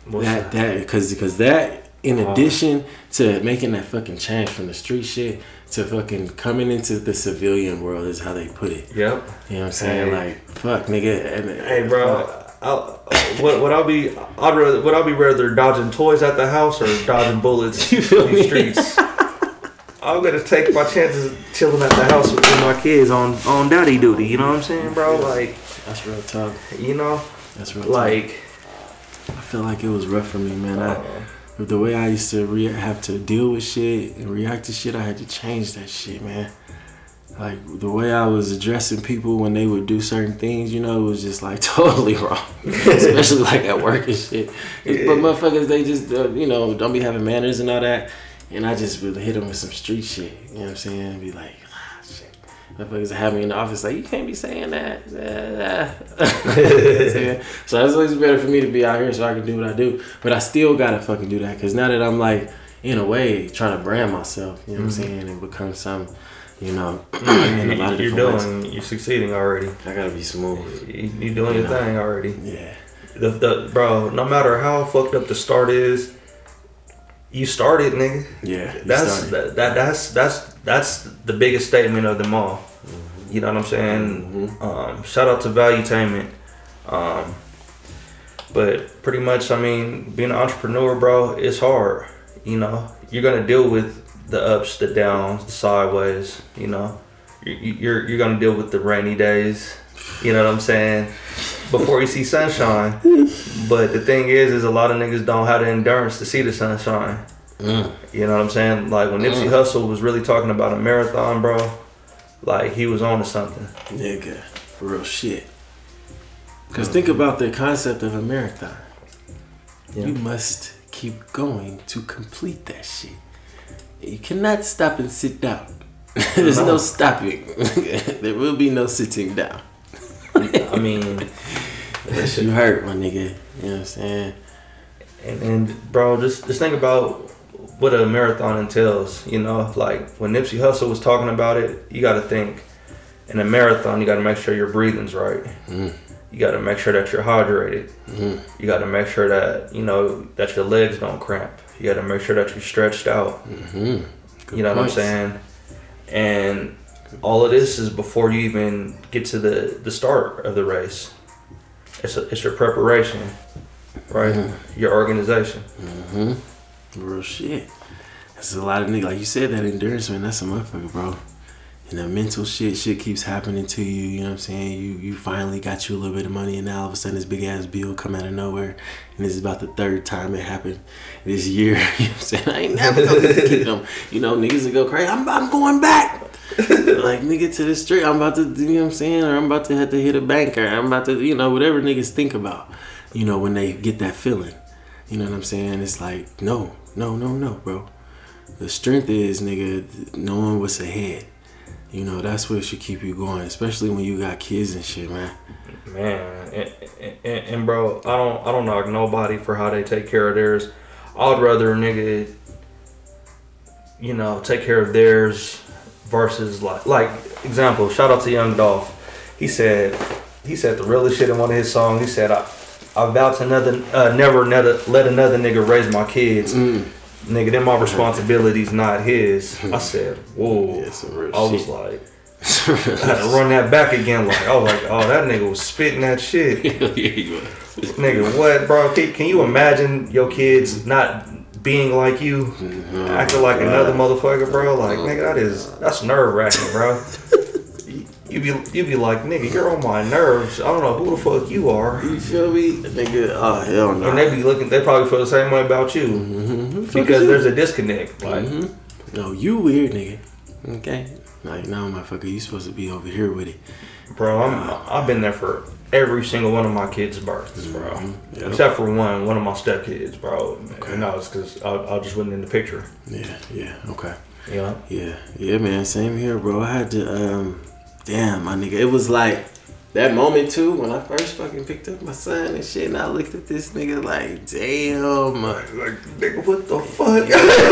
Because that in addition to making that fucking change from the street shit to fucking coming into the civilian world is how they put it. Yep. You know what I'm saying? Hey. Like, fuck, nigga. Hey, bro. Would I be rather dodging toys at the house or dodging bullets in the streets? I'm gonna take my chances of chilling at the house with my kids on daddy duty. You know what I'm saying, bro? Like, that's real talk. That's real talk. Like, I feel like it was rough for me, man. The way I used to have to deal with shit and react to shit, I had to change that shit, man. Like, the way I was addressing people when they would do certain things, it was just, like, totally wrong. Especially, like, at work and shit. Yeah. But motherfuckers, they just, don't be having manners and all that. And I just would hit them with some street shit, you know what I'm saying? Be like, shit. Motherfuckers have me in the office like, you can't be saying that. So that's always better for me to be out here so I can do what I do. But I still gotta fucking do that, because now that I'm like, in a way, trying to brand myself, you know what I'm saying, and become some, in a lot of different ways. You're succeeding already. I gotta be smooth. You're doing your thing already. Yeah. Bro, no matter how fucked up the start is, you started, nigga. Yeah. That's the biggest statement of them all. Mm-hmm. You know what I'm saying? Mm-hmm. Shout out to Valuetainment. But pretty much, being an entrepreneur, bro, it's hard. You're gonna deal with the ups, the downs, the sideways. You're gonna deal with the rainy days. You know what I'm saying? Before you see sunshine. But the thing is a lot of niggas don't have the endurance to see the sunshine. You know what I'm saying? Like when Nipsey Hussle was really talking about a marathon, bro, like he was on to something. Nigga, for real shit. Because think about the concept of a marathon. Yeah. You must keep going to complete that shit. You cannot stop and sit down. There's no stopping. There will be no sitting down. Unless you hurt, my nigga. You know what I'm saying? And bro, just think about what a marathon entails. Like when Nipsey Hussle was talking about it, you got to think in a marathon, you got to make sure your breathing's right. You got to make sure that you're hydrated. You got to make sure that that your legs don't cramp. You got to make sure that you're stretched out. You know what I'm saying? And all of this is before you even get to the start of the race. It's your preparation, right? Your organization. Real shit. That's a lot of niggas. Like you said, that endurance, man, that's a motherfucker, bro. And the mental shit keeps happening to you, you know what I'm saying? You finally got you a little bit of money, and now all of a sudden this big ass bill come out of nowhere. And this is about the third time it happened this year. You know what I'm saying? I ain't never gonna get to keep them. Niggas will go crazy. I'm going back. Like, nigga, to the street. I'm about to, you know what I'm saying? Or I'm about to have to hit a bank, or I'm about to, whatever niggas think about, when they get that feeling. You You know what I'm saying? It's like, no, bro. The strength is, nigga, knowing what's ahead. You know, that's what should keep you going, especially when you got kids and shit, man. Man, and bro, I don't knock nobody for how they take care of theirs. I'd rather a nigga, you know, take care of theirs versus like example. Shout out to Young Dolph. He said the realest shit in one of his songs. He said, I vow to never let another nigga raise my kids. Nigga, then my responsibility's not his. I said, whoa. Yeah, I was like, I had to run that back again. Like, I was like, oh, that nigga was spitting that shit. Nigga, what, bro? Can you imagine your kids not being like you, acting like another motherfucker, bro? Like, nigga, that's nerve wracking, bro. You be like, nigga, you're on my nerves. I don't know who the fuck you are. You feel me? Nigga, oh, hell no. And they probably feel the same way about you. Because there's a disconnect. Like, no, you weird, nigga. Okay? Like, no, motherfucker, you supposed to be over here with it. Bro, I've been there for every single one of my kids' births, bro. Yep. Except for one of my stepkids, bro. Okay. And that was because I just wasn't in the picture. Yeah, okay. Yeah? Yeah, man, same here, bro. I had to, damn, my nigga. It was like that moment too when I first fucking picked up my son and shit, and I looked at this nigga like, damn, like nigga, what the fuck?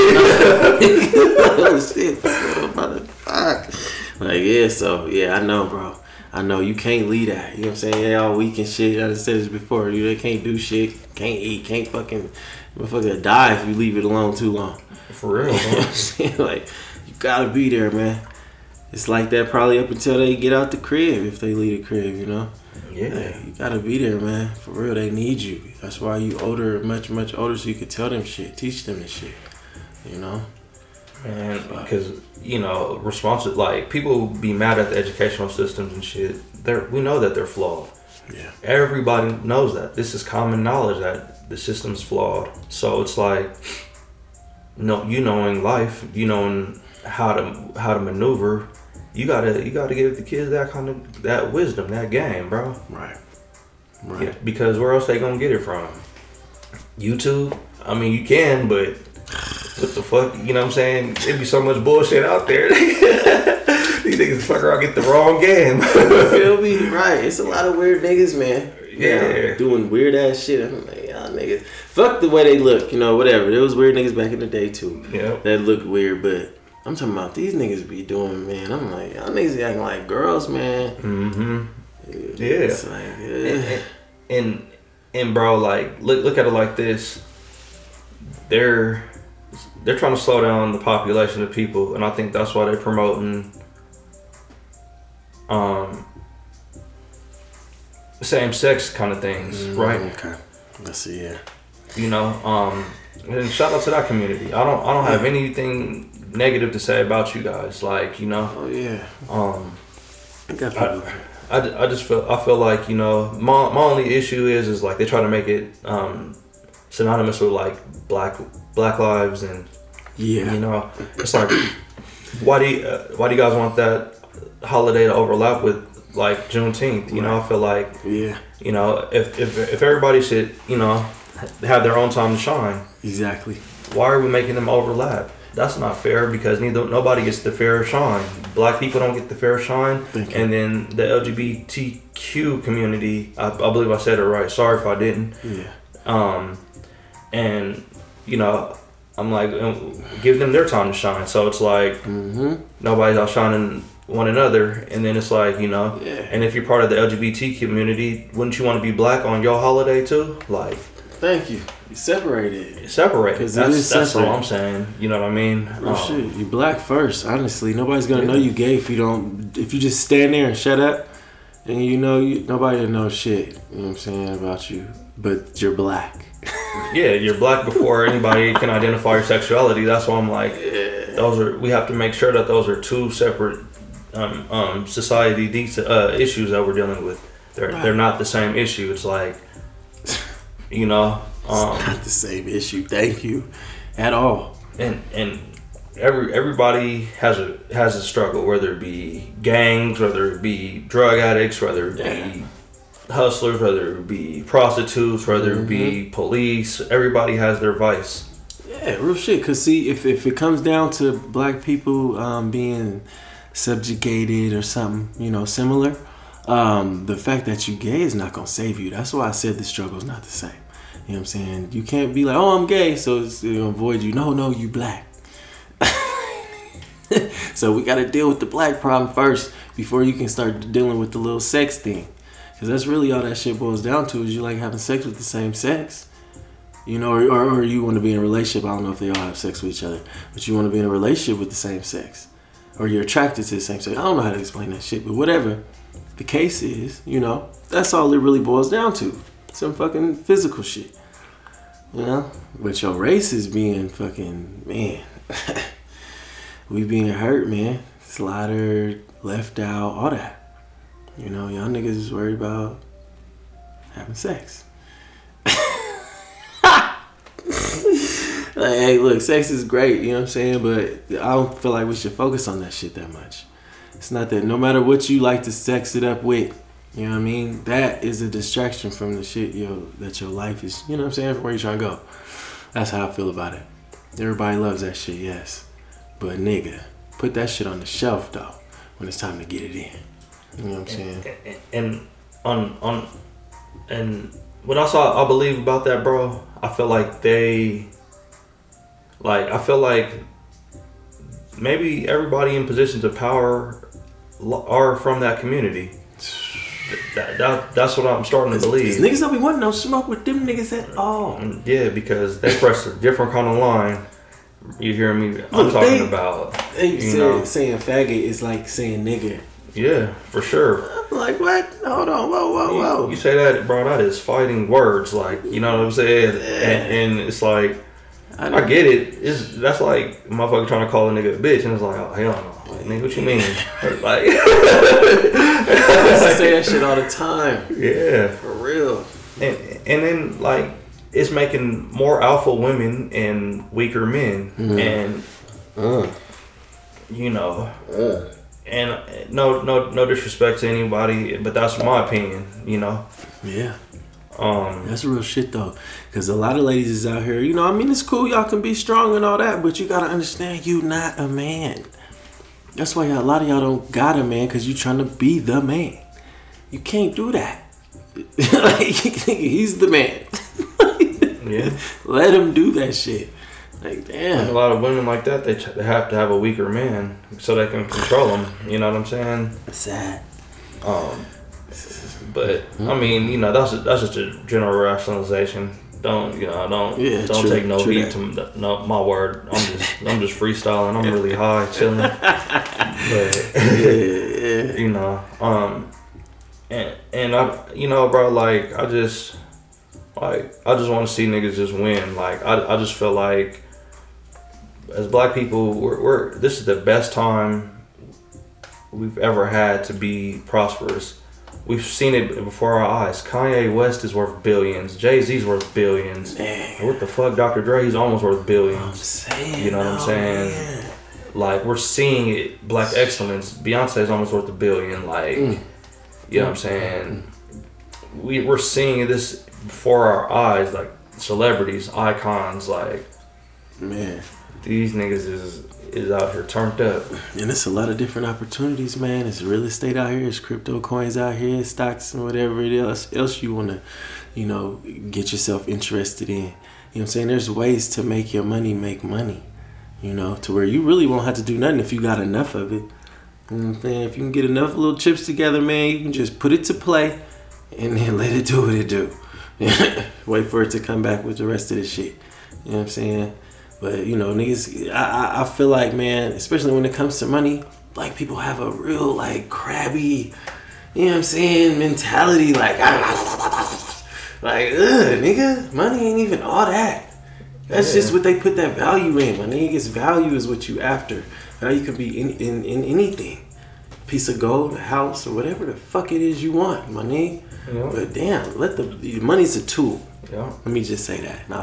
Oh shit, what the fuck? Like, yeah, so yeah, I know, bro. I know you can't leave that. You know what I'm saying? They all weak and shit. I said this before. They can't do shit, can't eat, can't fucking motherfucker die if you leave it alone too long. For real, you know what I'm saying? Like, you gotta be there, man. It's like that probably up until they get out the crib, if they leave the crib, you know? Yeah. Like, you gotta be there, man. For real, they need you. That's why you older, much older, so you can tell them shit, teach them the shit, you know? Man, because, you know, responsive, like, people be mad at the educational systems and shit. We know that they're flawed. Yeah. Everybody knows that. This is common knowledge that the system's flawed. So it's like, no, you knowing life, you knowing how to maneuver. You gotta give the kids that wisdom, that game, bro. Right. Yeah, because where else they gonna get it from? YouTube? I mean, you can, but what the fuck? You know what I'm saying? It'd be so much bullshit out there. These niggas fuck around, get the wrong game. You feel me? Right. It's a lot of weird niggas, man. Yeah. Doing weird ass shit. I'm like, y'all niggas. Fuck the way they look, you know, whatever. There was weird niggas back in the day too. Yeah. That looked weird, but I'm talking about these niggas be doing, man. I'm like, y'all niggas be acting like girls, man. Yeah. It's like, and bro, like, look at it like this. They're trying to slow down the population of people, and I think that's why they're promoting same-sex kind of things, right? Okay. Let's see, yeah. You know, and shout out to that community. I don't have anything negative to say about you guys. Like, you know. Oh yeah. I got people. I feel like, you know, my only issue is like they try to make it synonymous with like black lives, and yeah, you know, it's like why do you guys want that holiday to overlap with like Juneteenth? You know, I feel like, yeah, you know, if everybody should, you know, have their own time to shine. Exactly. Why are we making them overlap? That's not fair, because nobody gets the fair shine. Black people don't get the fair shine, and then the LGBTQ community, I believe I said it right. Sorry if I didn't. Yeah. And you know, I'm like, give them their time to shine. So it's like nobody's outshining one another, and then it's like, you know, and if you're part of the LGBT community, wouldn't you want to be black on your holiday too? Like, thank you. You separated. That's all I'm saying. You know what I mean? Shit, you black first. Honestly, nobody's gonna know you gay if you just stand there and shut up, and you know nobody will know shit. You know what I'm saying about you, but you're black. Yeah, you're black before anybody can identify your sexuality. That's why I'm like, we have to make sure that those are two separate society issues that we're dealing with. They're not the same issue. It's like, you know. It's not the same issue. Thank you, at all. And everybody has a struggle, whether it be gangs, whether it be drug addicts, whether it be hustlers, whether it be prostitutes, whether it be police, everybody has their vice. Yeah, real shit. Cause see, if it comes down to black people being subjugated or something, you know, similar, the fact that you gay is not gonna save you. That's why I said the struggle's not the same. You know what I'm saying? You can't be like, oh, I'm gay, so it's gonna avoid you. No, you black. So we gotta deal with the black problem first before you can start dealing with the little sex thing. Cause that's really all that shit boils down to, is you like having sex with the same sex. You know, or you want to be in a relationship. I don't know if they all have sex with each other, but you want to be in a relationship with the same sex, or you're attracted to the same sex. I don't know how to explain that shit, but whatever the case is, you know, that's all it really boils down to. Some fucking physical shit, you know. But your race is being fucking, man. We being hurt, man. Slaughtered, left out, all that. You know, y'all niggas is worried about having sex. Like, hey, look, sex is great, you know what I'm saying? But I don't feel like we should focus on that shit that much. It's not that, no matter what you like to sex it up with, you know what I mean? That is a distraction from the shit, that your life is, you know what I'm saying? From where you trying to go. That's how I feel about it. Everybody loves that shit, yes. But nigga, put that shit on the shelf though, when it's time to get it in. You know what I'm saying? And what else I believe about that, bro, I feel like I feel like maybe everybody in positions of power are from that community. That's what I'm starting to believe. Niggas don't be wanting no smoke with them niggas at all. Yeah, because they press a different kind of line. You hear me? I'm talking about. Saying faggot is like saying nigga. Yeah, for sure. I'm like, what? Hold on, whoa. You say that, bro, that is fighting words. Like, you know what I'm saying? And it's like, I get it. That's like motherfucker trying to call a nigga a bitch, and it's like, oh, hell no. Like, nigga, what you mean? Like, I used to say that shit all the time. Yeah. For real. And then, like, it's making more alpha women and weaker men. And, you know... And no disrespect to anybody, but that's my opinion, you know. Yeah. That's real shit though, because a lot of ladies is out here. You know, I mean, it's cool, y'all can be strong and all that, but you gotta understand, you not a man. That's why a lot of y'all don't got a man, because you trying to be the man. You can't do that. Like, he's the man. Yeah. Let him do that shit. Like, damn. A lot of women like that, they have to have a weaker man so they can control them. You know what I'm saying? Sad. But I mean, you know, that's just a general rationalization. Don't take no heed to my word. I'm just freestyling. I'm really high, chilling. But you know, and I, you know, bro, like I just want to see niggas just win. Like I just feel like, as black people, we're this is the best time we've ever had to be prosperous. We've seen it before our eyes. Kanye West is worth billions. Jay-Z's worth billions. Man. What the fuck, Dr. Dre? He's almost worth billions. I'm saying, you know what I'm saying? Man. Like, we're seeing it. Black excellence. Beyonce's almost worth $1 billion. Like, you know what I'm saying? We're seeing this before our eyes. Like, celebrities, icons. Like, man, these niggas is out here turned up. And it's a lot of different opportunities, man. It's real estate out here. It's crypto coins out here. Stocks and whatever it else you want to, you know, get yourself interested in. You know what I'm saying? There's ways to make your money make money, you know, to where you really won't have to do nothing if you got enough of it. You know what I'm saying? If you can get enough little chips together, man, you can just put it to play and then let it do what it do. Wait for it to come back with the rest of the shit. You know what I'm saying? But, you know, niggas, I feel like, man, especially when it comes to money, black people have a real, like, crabby, you know what I'm saying, mentality. Like, nigga, money ain't even all that. That's just what they put that value in. My nigga's value is what you after. Value could be in anything. Piece of gold, a house, or whatever the fuck it is you want, my nigga. Yeah. But damn, money's a tool. Yeah. Let me just say that. Now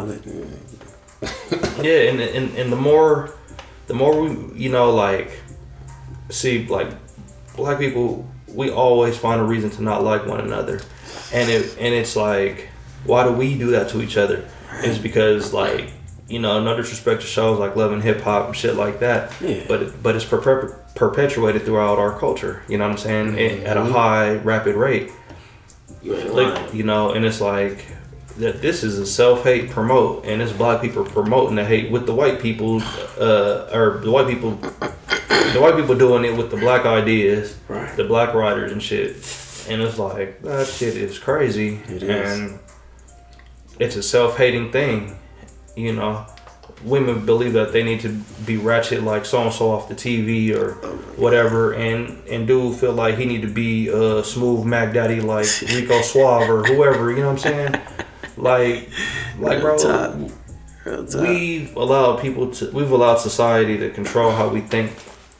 yeah, and the more we, you know, like, see, like, black people, we always find a reason to not like one another, and it's like, why do we do that to each other? It's because, like, you know, no disrespect to shows like Love and Hip Hop and shit like that, but it's perpetuated throughout our culture. You know what I'm saying? At a high, rapid rate. Like, you know, and it's like that. This is a self-hate promote, and it's black people promoting the hate with the white people, or the white people doing it with the black ideas, the black writers and shit. And it's like, that shit is crazy. It is. And it's a self-hating thing. You know, women believe that they need to be ratchet like so-and-so off the TV or whatever, and dude feel like he need to be a smooth Mac Daddy like Rico Suave or whoever, you know what I'm saying? Like bro, we've allowed society to control how we think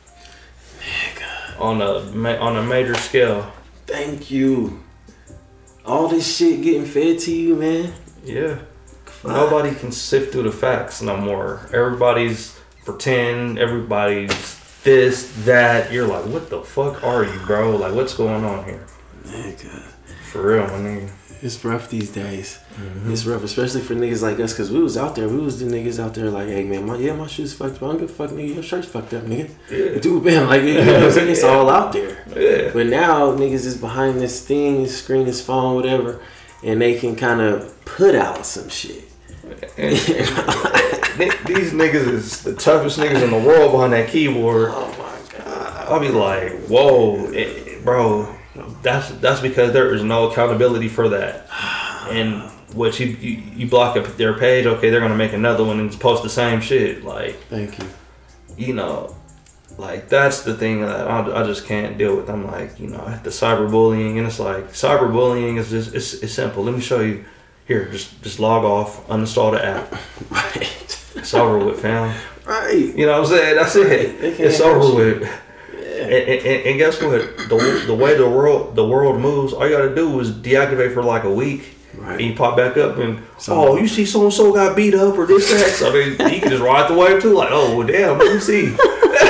on a major scale. Thank you. All this shit getting fed to you, man. Yeah. Nobody can sift through the facts no more. Everybody's pretend, everybody's this, that. You're like, what the fuck are you, bro? Like, what's going on here? Nigga. For real, my nigga. It's rough these days. It's rough, especially for niggas like us, because we was out there. We was the niggas out there like, hey, man, my shoes fucked up. I don't give a fuck, nigga. Your shirt's fucked up, nigga. Yeah. Dude, man, like, you know what I'm saying? It's all out there. Yeah. But now, niggas is behind this thing, this screen, this phone, whatever, and they can kind of put out some shit. These niggas is the toughest niggas in the world behind that keyboard. Oh my god! I'll be like, whoa, bro. That's because there is no accountability for that. And what you block up their page, okay, they're gonna make another one and post the same shit. Like, thank you. You know, like that's the thing that I just can't deal with. I'm like, you know, the cyberbullying, and it's like cyberbullying is just it's simple. Let me show you. Here, just log off, uninstall the app. Right. It's over with, fam. Right. You know what I'm saying? That's it. It's over with. Yeah. And guess what? The way the world moves, all you gotta do is deactivate for like a week. Right. And you pop back up and you see so and so got beat up or this that. So I mean, you can just ride the wave too. Like, oh well, damn, let me see.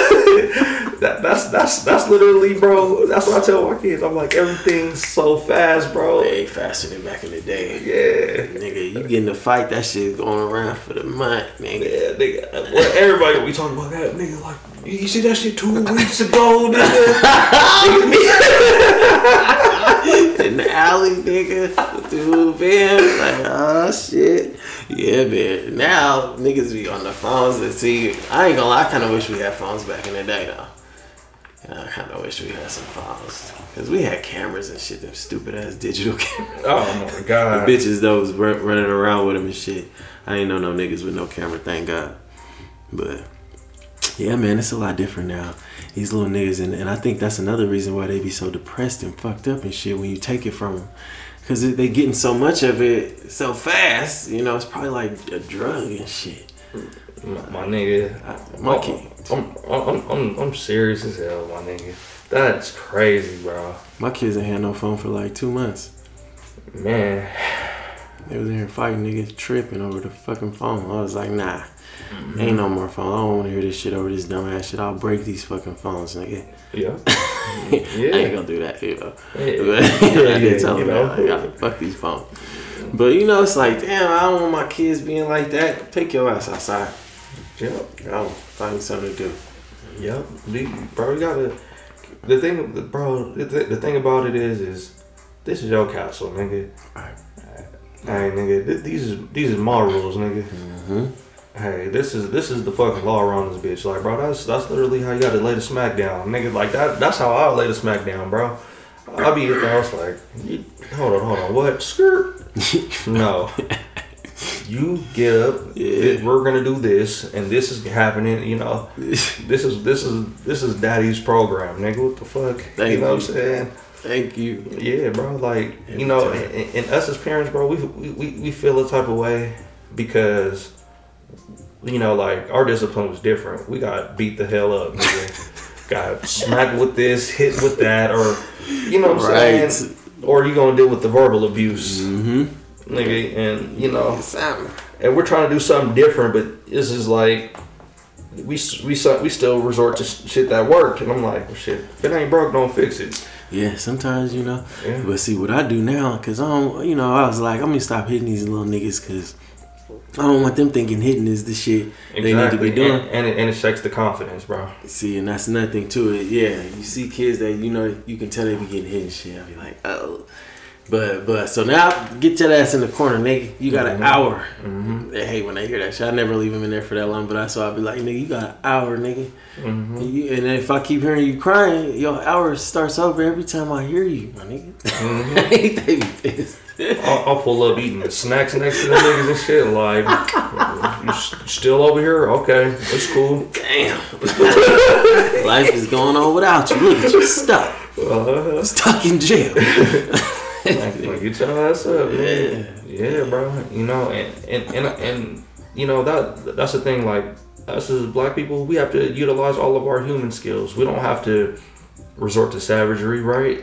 That's literally, bro. That's what I tell my kids. I'm like, everything's so fast, bro. Way faster than back in the day. Yeah, nigga, you get in a fight, that shit going around for the month, nigga. Yeah, nigga. Well, everybody we talking about that, nigga. Like, you see that shit 2 weeks ago, nigga. In the alley, nigga. Dude, man. Like, oh shit. Yeah, man. Now niggas be on the phones and see. I ain't gonna lie, I kind of wish we had phones back in the day, though. I kind of wish we had some phones. Because we had cameras and shit, them stupid ass digital cameras. Oh my god. The bitches, though, was running around with them and shit. I ain't know no niggas with no camera, thank God. But, yeah, man, it's a lot different now. These little niggas, and I think that's another reason why they be so depressed and fucked up and shit when you take it from them. Because they getting so much of it so fast, you know, it's probably like a drug and shit. My nigga, my kid. I'm serious as hell, my nigga. That's crazy, bro. My kids ain't had no phone for like 2 months. Man, they was in here fighting, niggas tripping over the fucking phone. I was like, nah, ain't no more phone. I don't want to hear this shit over this dumb ass shit. I'll break these fucking phones, nigga. Yeah. I ain't gonna do that, you know. Yeah. I did tell them that, like, fuck these phones. But you know, it's like, damn, I don't want my kids being like that. Take your ass outside. Yep. Go find something to do. Yep. Bro, you gotta. The thing about it is this is your castle, nigga. Right. Hey, nigga, these is my rules, nigga. Mm-hmm. Hey, this is the fucking law around this bitch. Like, bro, that's literally how you gotta lay the smack down, nigga. Like that's how I lay the smack down, bro. I'll be at the house like, hold on, what? Skirt? No. You get up. Yeah. We're gonna do this, and this is happening. You know, this is Daddy's program, nigga. What the fuck? You know what I'm saying? Thank you. Yeah, bro. Like, you know, and us as parents, bro, we feel a type of way because, you know, like our discipline was different. We got beat the hell up, nigga. Got smacked with this, hit with that, or you know what I'm saying? Or you gonna deal with the verbal abuse. Mm-hmm. Nigga, and you know, and we're trying to do something different, but this is like we still resort to shit that worked, and I'm like, well, shit, if it ain't broke, don't fix it. Yeah, sometimes, you know. Yeah. But see, what I do now, because I don't, you know, I was like, I'm going to stop hitting these little niggas because I don't want them thinking hitting is the shit they need to be doing. And it shakes the confidence, bro. See, and that's nothing to it. Yeah, you see kids that, you know, you can tell they be getting hit and shit. I be like, oh. But so now get your ass in the corner, nigga. You got an hour. They hate when they hear that shit. I never leave them in there for that long, but I'll be like, nigga, you got an hour, nigga. And if I keep hearing you crying, your hour starts over every time I hear you, my nigga. They be pissed. I'll pull up eating snacks next to the niggas and shit. Like, you still over here? Okay, it's cool. Damn. Life is going on without you. Look at you, stuck. Stuck in jail. Like, get your ass up, man. Yeah, bro. You know, and you know that's the thing. Like, us as black people, we have to utilize all of our human skills. We don't have to resort to savagery, right?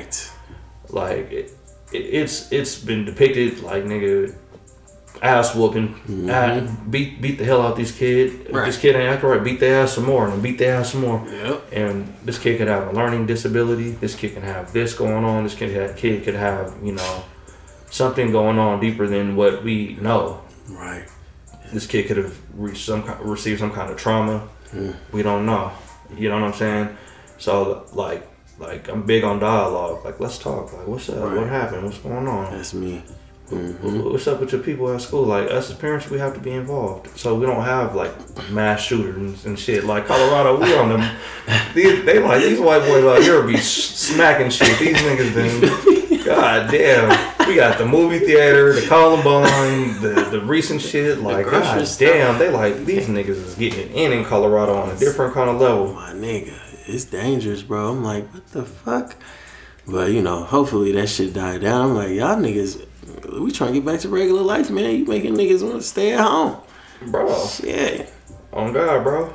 Like, it's been depicted like, nigga, ass whooping, beat the hell out these kids. If this kid ain't acting right, beat their ass some more, and beat their ass some more. Yep. And this kid could have a learning disability. This kid can have this going on. This kid could have, you know, something going on deeper than what we know. Right. This kid could have received some kind of trauma. We don't know. You know what I'm saying? So like I'm big on dialogue. Like, let's talk. Like, what's up? What happened? What's going on? That's me. What's up with your people at school? Like, us as parents, we have to be involved, so we don't have like mass shooters and shit. Like Colorado, we on them. They like these white boys out here be smacking shit. These niggas, then, god damn, we got the movie theater, the Columbine, the recent shit. Like, god damn, they like these niggas is getting it in Colorado on a different kind of level. My nigga, it's dangerous, bro. I'm like, what the fuck? But you know, hopefully that shit died down. I'm like, y'all niggas. We trying to get back to regular life, man. You making niggas want to stay at home, bro. Shit. On God, bro.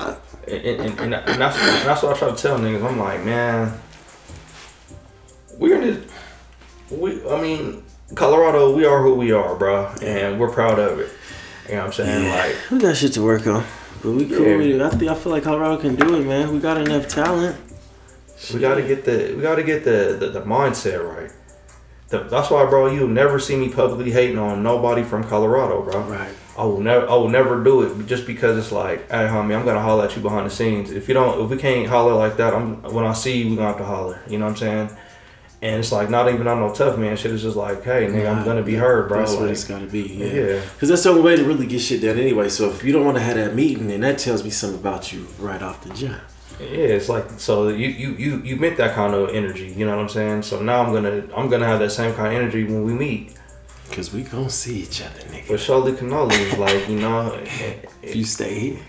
And that's what I try to tell niggas. I'm like, man, I mean, Colorado, we are who we are, bro, and we're proud of it. You know what I'm saying? Yeah. Like, we got shit to work on, but we cool with it. I feel like Colorado can do it, man. We got enough talent. We gotta get the mindset right. That's why, bro, you'll never see me publicly hating on nobody from Colorado, bro. Right. I will never do it just because it's like, hey, homie, I'm gonna holler at you behind the scenes. If we can't holler like that, when I see you, we gonna have to holler. You know what I'm saying? And it's like, not even on no tough man shit. It's just like, hey, nigga, I'm gonna be heard, bro. That's like, what it's gotta be. Yeah. Because that's the only way to really get shit done anyway. So if you don't want to have that meeting, then that tells me something about you right off the jump. Yeah, it's like, so you meant that kind of energy, you know what I'm saying? So now I'm gonna have that same kind of energy when we meet. Cause we gonna see each other, nigga. For surely cannoli, like, you know, if you stay here.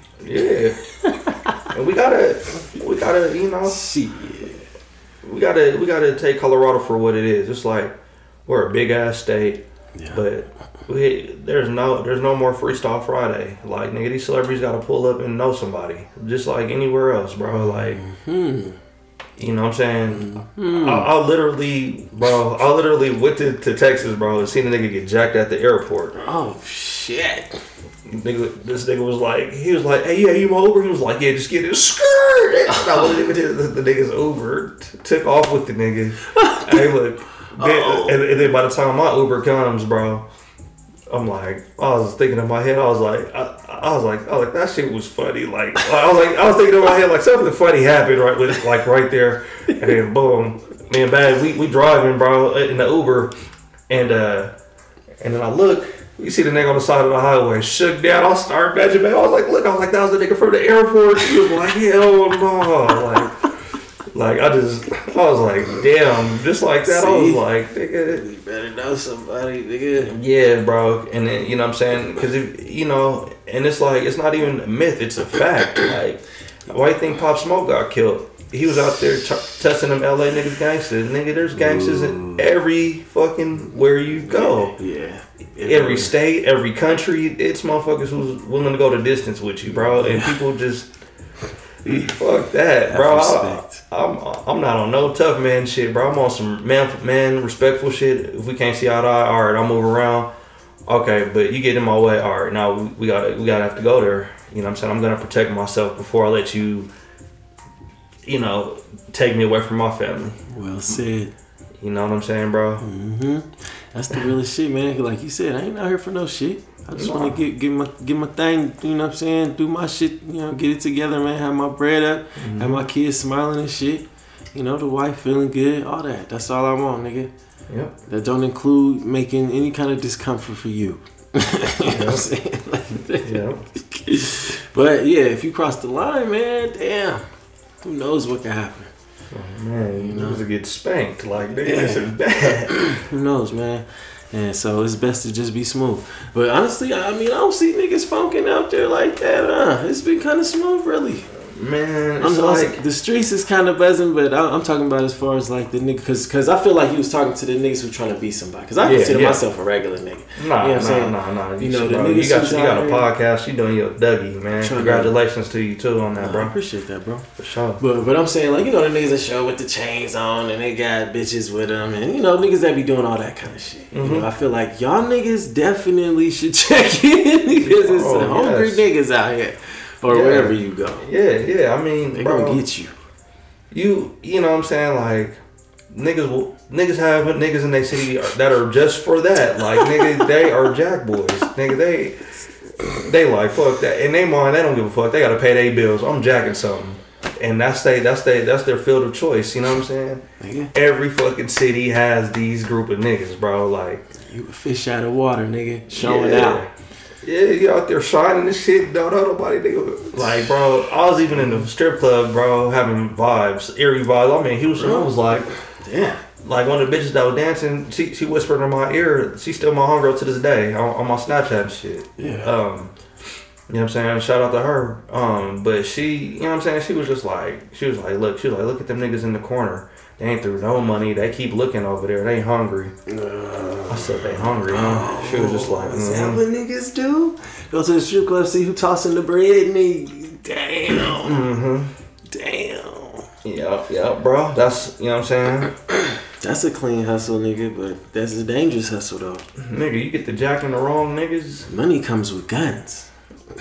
Yeah. And we gotta, you know, shit. We gotta take Colorado for what it is. It's like, we're a big ass state, but there's no more Freestyle Friday. Like, nigga, these celebrities gotta pull up and know somebody, just like anywhere else, bro. Like, you know what I'm saying? I literally went to Texas, bro, and seen a nigga get jacked at the airport. Oh shit. This nigga was like, hey, yeah, you my Uber? He was like, yeah, just get it. Skirt. I wasn't even the nigga's Uber. Took off with the nigga. Hey, look. And then by the time my Uber comes, bro, I'm like, I was thinking in my head, I was like, that shit was funny. Like, I was thinking in my head, like, something funny happened right there. And then boom, me and Bad, we driving, bro, in the Uber, and then I look, you see the nigga on the side of the highway, shook down. I started matching, man. I was like, that was the nigga from the airport. He was like, hell no, I was like, damn, just like that. I was like, nigga, you better know somebody, nigga. Yeah, bro. And then, you know what I'm saying? Because, you know, and it's like, it's not even a myth, it's a fact. Like, why do you think Pop Smoke got killed? He was out there testing them LA niggas gangsters. Nigga, there's gangsters in every fucking where you go. Yeah. Every state, every country, it's motherfuckers who's willing to go the distance with you, bro. And people just, fuck that, bro. I'm not on no tough man shit, bro. I'm on some man respectful shit. If we can't see eye to eye, all right, I'll move around. Okay, but you get in my way, all right, now we gotta have to go there. You know what I'm saying? I'm gonna protect myself before I let you take me away from my family. Well said. You know what I'm saying, bro? That's the realest shit, man. Like you said, I ain't out here for no shit. I just want to get my thing, you know what I'm saying? Do my shit, get it together, man. Have my bread up, have my kids smiling and shit. The wife feeling good, all that. That's all I want, nigga. Yep. That don't include making any kind of discomfort for you. You know what I'm saying? Yeah. But yeah, if you cross the line, man, damn, who knows what can happen? Oh, man, you know to get spanked like this is bad. Who knows, man? And so it's best to just be smooth. But honestly, I don't see niggas funking out there like that. It's been kind of smooth, really. Man, it's like the streets is kind of buzzing, but I'm talking about as far as like the nigga, because I feel like he was talking to the niggas who trying to be somebody. Because I consider myself a regular nigga. Nah. The you got a podcast. You doing your Dougie, man. Congratulations to you too on that, bro. I appreciate that, bro. For sure. But I'm saying, like, the niggas that show with the chains on and they got bitches with them, and niggas that be doing all that kind of shit. I feel like y'all niggas definitely should check in because it's some hungry niggas out here. Or wherever you go. Yeah. I mean, they bro, gonna get you. You know what I'm saying? Like, niggas have niggas in their city that are just for that. Like, nigga, they are jack boys. Nigga, they like, fuck that. In their mind, they don't give a fuck. They gotta pay their bills. I'm jacking something. And that's their field of choice. You know what I'm saying? Nigga. Every fucking city has these group of niggas, bro. Like, you a fish out of water, nigga. Showing out. Yeah, you out there shining this shit, don't know nobody, nigga. Like, bro, I was even in the strip club, bro, having vibes, eerie vibes. I mean, Houston, I was like, damn. Like, one of the bitches that was dancing, she whispered in my ear. She's still my homegirl to this day on my Snapchat and shit. Yeah. You know what I'm saying? Shout out to her. But she, you know what I'm saying? She was like, look at them niggas in the corner. They ain't through no money. They keep looking over there. They hungry. I said they hungry, huh? She was just like, is that what niggas do? Go to the strip club, see who tossing the bread, and they, damn. Damn. Yeah, bro. That's, you know what I'm saying? That's a clean hustle, nigga, but that's a dangerous hustle, though. Nigga, you get the jacking the wrong niggas. Money comes with guns.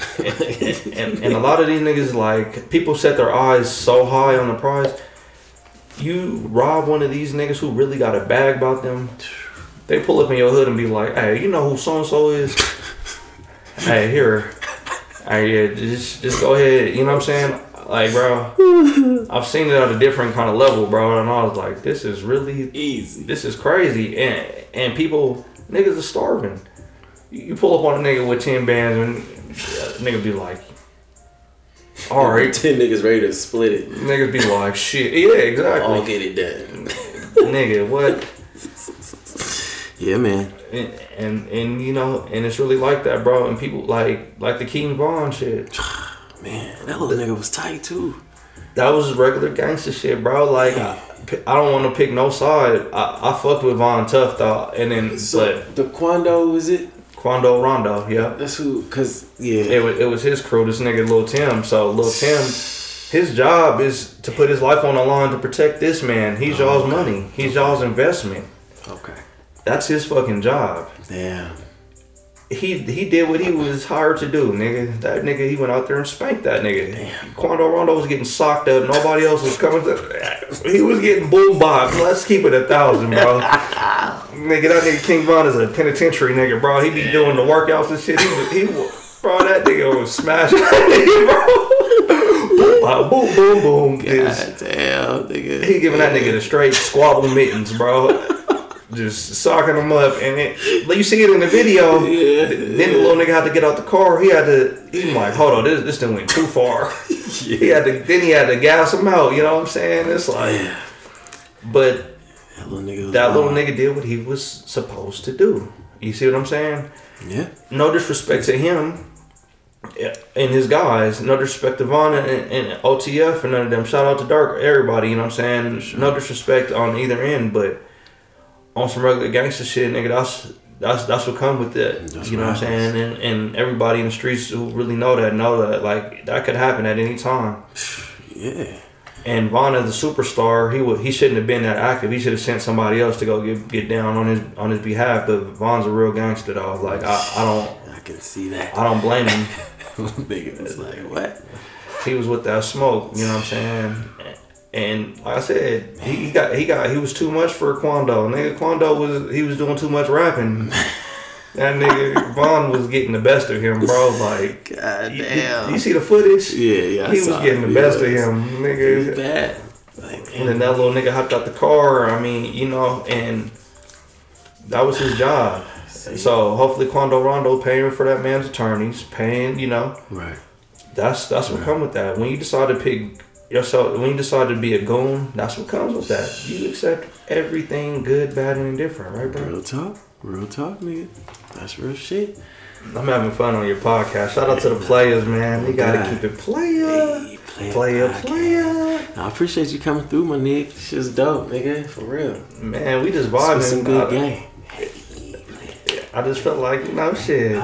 and a lot of these niggas, like, people set their eyes so high on the prize. You rob one of these niggas who really got a bag about them, they pull up in your hood and be like, hey, you know who so-and-so is? Hey, here. Hey, yeah, just go ahead. You know what I'm saying? Like, bro, I've seen it at a different kind of level, bro. And I was like, this is really easy. This is crazy. And people, niggas are starving. You pull up on a nigga with 10 bands and nigga be like, all right. 10 niggas ready to split it. Niggas be like, shit. Yeah, exactly. I'll get it done. Nigga, what? Yeah, man. And you know, and it's really like that, bro. And people like the King Von shit. Man, that little nigga was tight too. That was regular gangster shit, bro. Like, I don't want to pick no side. I fucked with Von tough though, and then but the Quando, was it? Quando Rondo, yeah. That's who, cause yeah, it was his crew. This nigga Lil Tim. So Lil Tim, his job is to put his life on the line to protect this man. He's y'all's money. He's y'all's investment. Okay. That's his fucking job. Damn. He did what he was hired to do, nigga. That nigga, he went out there and spanked that nigga. Damn. Quando Rondo was getting socked up. Nobody else was coming to. He was getting bull bopped. Let's keep it 1,000, bro. Nigga, that nigga King Von is a penitentiary nigga, bro. He be doing the workouts and shit. Bro, that nigga was smashing that nigga, bro. Boom, boom, boom. God damn, nigga. He giving that nigga the straight squabble mittens, bro. Just socking him up, and you see it in the video. Yeah. Then the little nigga had to get out the car. He like, hold on, this thing went too far. Yeah. He had to gas him out. You know what I'm saying? It's like, but that little nigga did what he was supposed to do. You see what I'm saying? Yeah. No disrespect to him and his guys. No disrespect to Von and OTF and none of them. Shout out to Dark, everybody. You know what I'm saying? Sure. No disrespect on either end, but on some regular gangster shit, nigga, that's what come with it. You know what I'm saying? And everybody in the streets who really know that like that could happen at any time. Yeah. And Von is the superstar. He shouldn't have been that active. He should have sent somebody else to go get down on his behalf. But Von's a real gangster, dog. Like I can see that. I don't blame him. Nigga was like, what? He was with that smoke. You know what I'm saying? And like I said, he was too much for Quando. Nigga, Quando was doing too much rapping. That nigga Von was getting the best of him, bro. Like, God damn. You see the footage? Yeah, he was getting the best of him, nigga. It was bad. Like, and then that little nigga hopped out the car. I mean, you know, and that was his job. So hopefully Quando Rondo paying for that man's attorneys, paying, you know. Right. That's what come with that. When you decide to pick yourself, when you decide to be a goon, that's what comes with that. You accept everything, good, bad, and indifferent, right, bro? Real talk, nigga. That's real shit. I'm having fun on your podcast. Shout out to the players, man. You gotta keep it player. Hey, player. I appreciate you coming through, my nigga. Shit's dope, nigga. For real. Man, we just vibing. Some good game. I just felt like, you know, shit.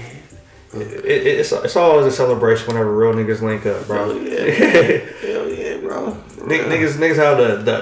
It's always a celebration whenever real niggas link up, bro. Hell yeah, bro. Niggas have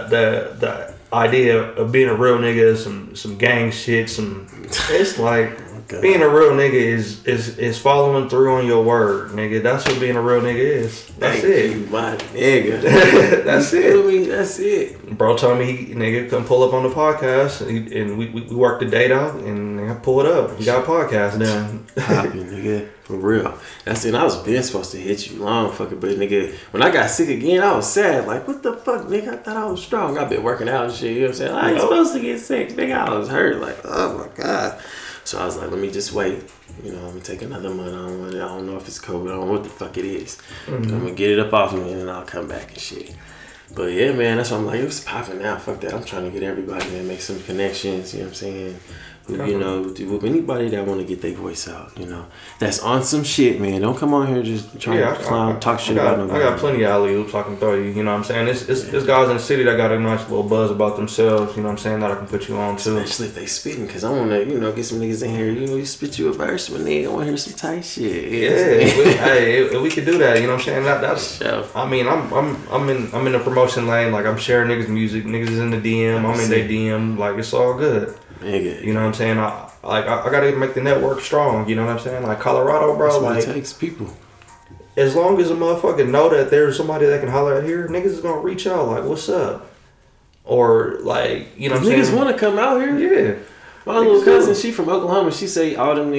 the idea of being a real nigga is some gang shit. It's like being a real nigga is following through on your word, nigga. That's what being a real nigga is. That's it. You, my nigga. That's it. That's it. Bro told me he come pull up on the podcast and we worked the date out and I pull it up. We got a podcast done. Popping, nigga. For real. That's it. I was been supposed to hit you long fucking, but nigga, when I got sick again, I was sad. Like, what the fuck, nigga? I thought I was strong. I've been working out and shit. You know what I'm saying? I ain't supposed to get sick, nigga. I was hurt. Like, oh my God. So I was like, let me just wait. You know, I'm gonna take another month. I don't know if it's COVID. I don't know what the fuck it is. Mm-hmm. I'm gonna get it up off me and then I'll come back and shit. But yeah, man, that's why I'm like, it was popping now. Fuck that. I'm trying to get everybody, man, make some connections. You know what I'm saying? You know, with anybody that want to get their voice out, you know, that's on some shit, man. Don't come on here just trying to talk shit about nobody. I got plenty of alley oops I can throw you. You know what I'm saying? It's guys in the city that got a nice little buzz about themselves. You know what I'm saying? That I can put you on too. Especially if they spitting, cause I want to, you know, get some niggas in here. You know, you spit you a verse, but nigga, I want to hear some tight shit. Yeah, we could do that. You know what I'm saying? That's. Sure. I mean, I'm in the promotion lane. Like I'm sharing niggas music. Niggas is in the DM. I'm in their DM. Like it's all good. Nigga. You know what I'm saying? I gotta make the network strong. You know what I'm saying? Like Colorado, bro. That's what like it takes, people. As long as a motherfucker know that there's somebody that can holler at here, niggas is gonna reach out. Like, what's up? Or like, you know what I'm saying? Niggas want to come out here. Yeah. My little cousin, she from Oklahoma. She say all them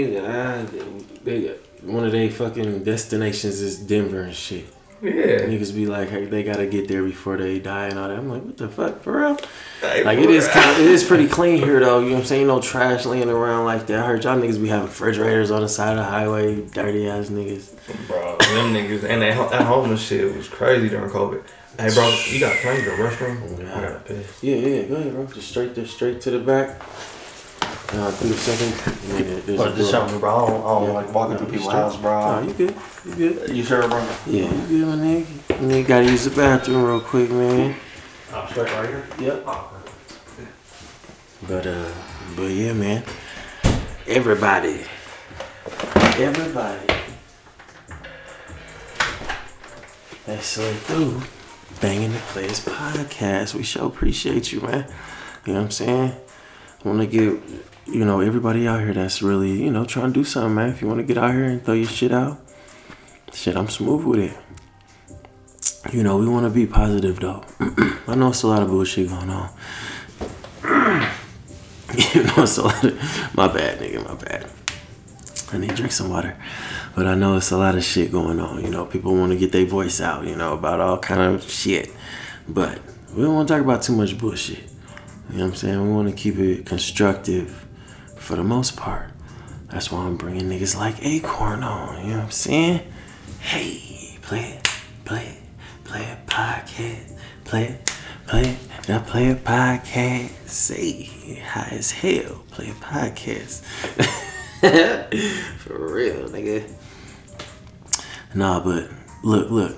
niggas, one of their fucking destinations is Denver and shit. Yeah. Niggas be like, hey, they gotta get there before they die and all that. I'm like, what the fuck, for real? Hey, like it is pretty clean here though. You know what I'm saying? No trash laying around like that. I heard y'all niggas be having refrigerators on the side of the highway. Dirty ass niggas. Bro, them niggas and that homeless shit was crazy during COVID. Hey, bro, can I use the restroom? Yeah. I gotta piss. Yeah, go ahead, bro. Just straight to the back. Through the second. Just show me, bro. I don't like walking through people's house, bro. No, you good. You good. You sure, bro? Yeah, you good, my nigga. Nigga gotta use the bathroom real quick, man. I'm straight right here? Yep. But yeah, man. Everybody. That's slid through. Banging the Players podcast. We sure appreciate you, man. You know what I'm saying? I want to get, you know, everybody out here that's really, you know, trying to do something, man. If you want to get out here and throw your shit out, shit, I'm smooth with it. You know, we want to be positive, though. I know it's a lot of bullshit going on. You know, it's a lot of... My bad, nigga, my bad. I need to drink some water. But I know it's a lot of shit going on. You know, people want to get their voice out, you know, about all kind of shit. But we don't want to talk about too much bullshit. You know what I'm saying? We want to keep it constructive for the most part. That's why I'm bringing niggas like Acorn on. You know what I'm saying? Hey, play it podcast. Play it podcast. Say high as hell. Play it podcast. For real, nigga. Nah, but look.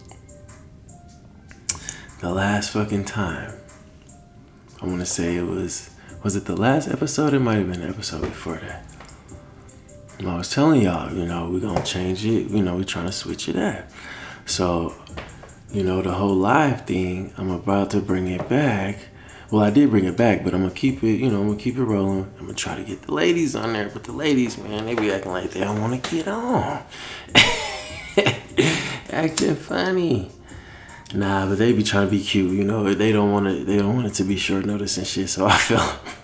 The last fucking time. I want to say it was it the last episode? It might have been the episode before that. I was telling y'all, you know, we're going to change it. You know, we're trying to switch it up. So, you know, the whole live thing, I'm about to bring it back. Well, I did bring it back, but I'm going to keep it, you know, I'm going to keep it rolling. I'm going to try to get the ladies on there. But the ladies, man, they be acting like they don't want to get on. Acting funny. Nah, but they be trying to be cute, you know. They don't want it. They don't want it to be short notice and shit. So I feel,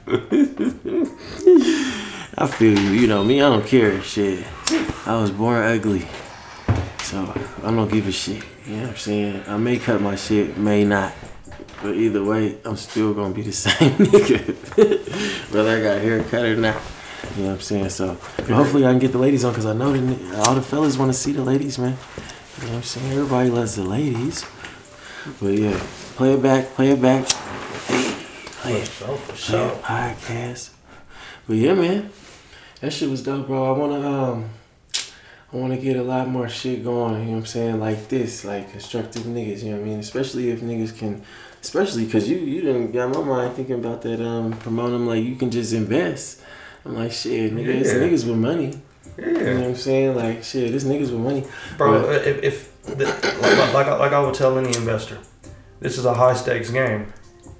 I feel you. You know me. I don't care. Shit. I was born ugly, so I don't give a shit. You know what I'm saying? I may cut my shit, may not. But either way, I'm still gonna be the same nigga. Whether I got hair cut or not. You know what I'm saying? So hopefully I can get the ladies on, because I know all the fellas want to see the ladies, man. You know what I'm saying? Everybody loves the ladies. But yeah, play it back. Hey, play it. For sure. Podcast. But yeah, man, that shit was dope, bro. I wanna get a lot more shit going. You know what I'm saying? Like this, like constructive niggas. You know what I mean? Especially if niggas can, especially because you done got my mind thinking about that. Promote them like you can just invest. I'm like, shit, nigga, it's niggas with money. Yeah. You know what I'm saying? Like, shit, this niggas with money. Bro, like I would tell any investor, this is a high stakes game.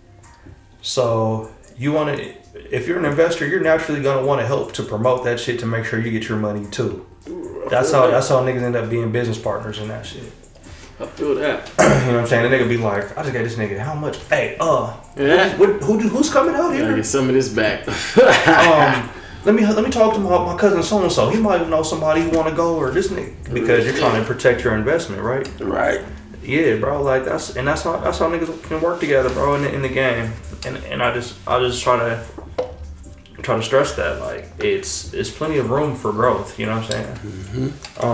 So you want to, if you're an investor, you're naturally gonna want to help to promote that shit to make sure you get your money too. That's how niggas end up being business partners in that shit. I feel that. You know what I'm saying? The nigga be like, I just gave this nigga how much? Hey, who's coming out here? Gotta get some of this back. Let me talk to my cousin so and so. He might know somebody who want to go, or this nigga, because you're trying to protect your investment, right? Right. Yeah, bro. Like that's how niggas can work together, bro, in the game. And I just try to stress that, like, it's plenty of room for growth. You know what I'm saying?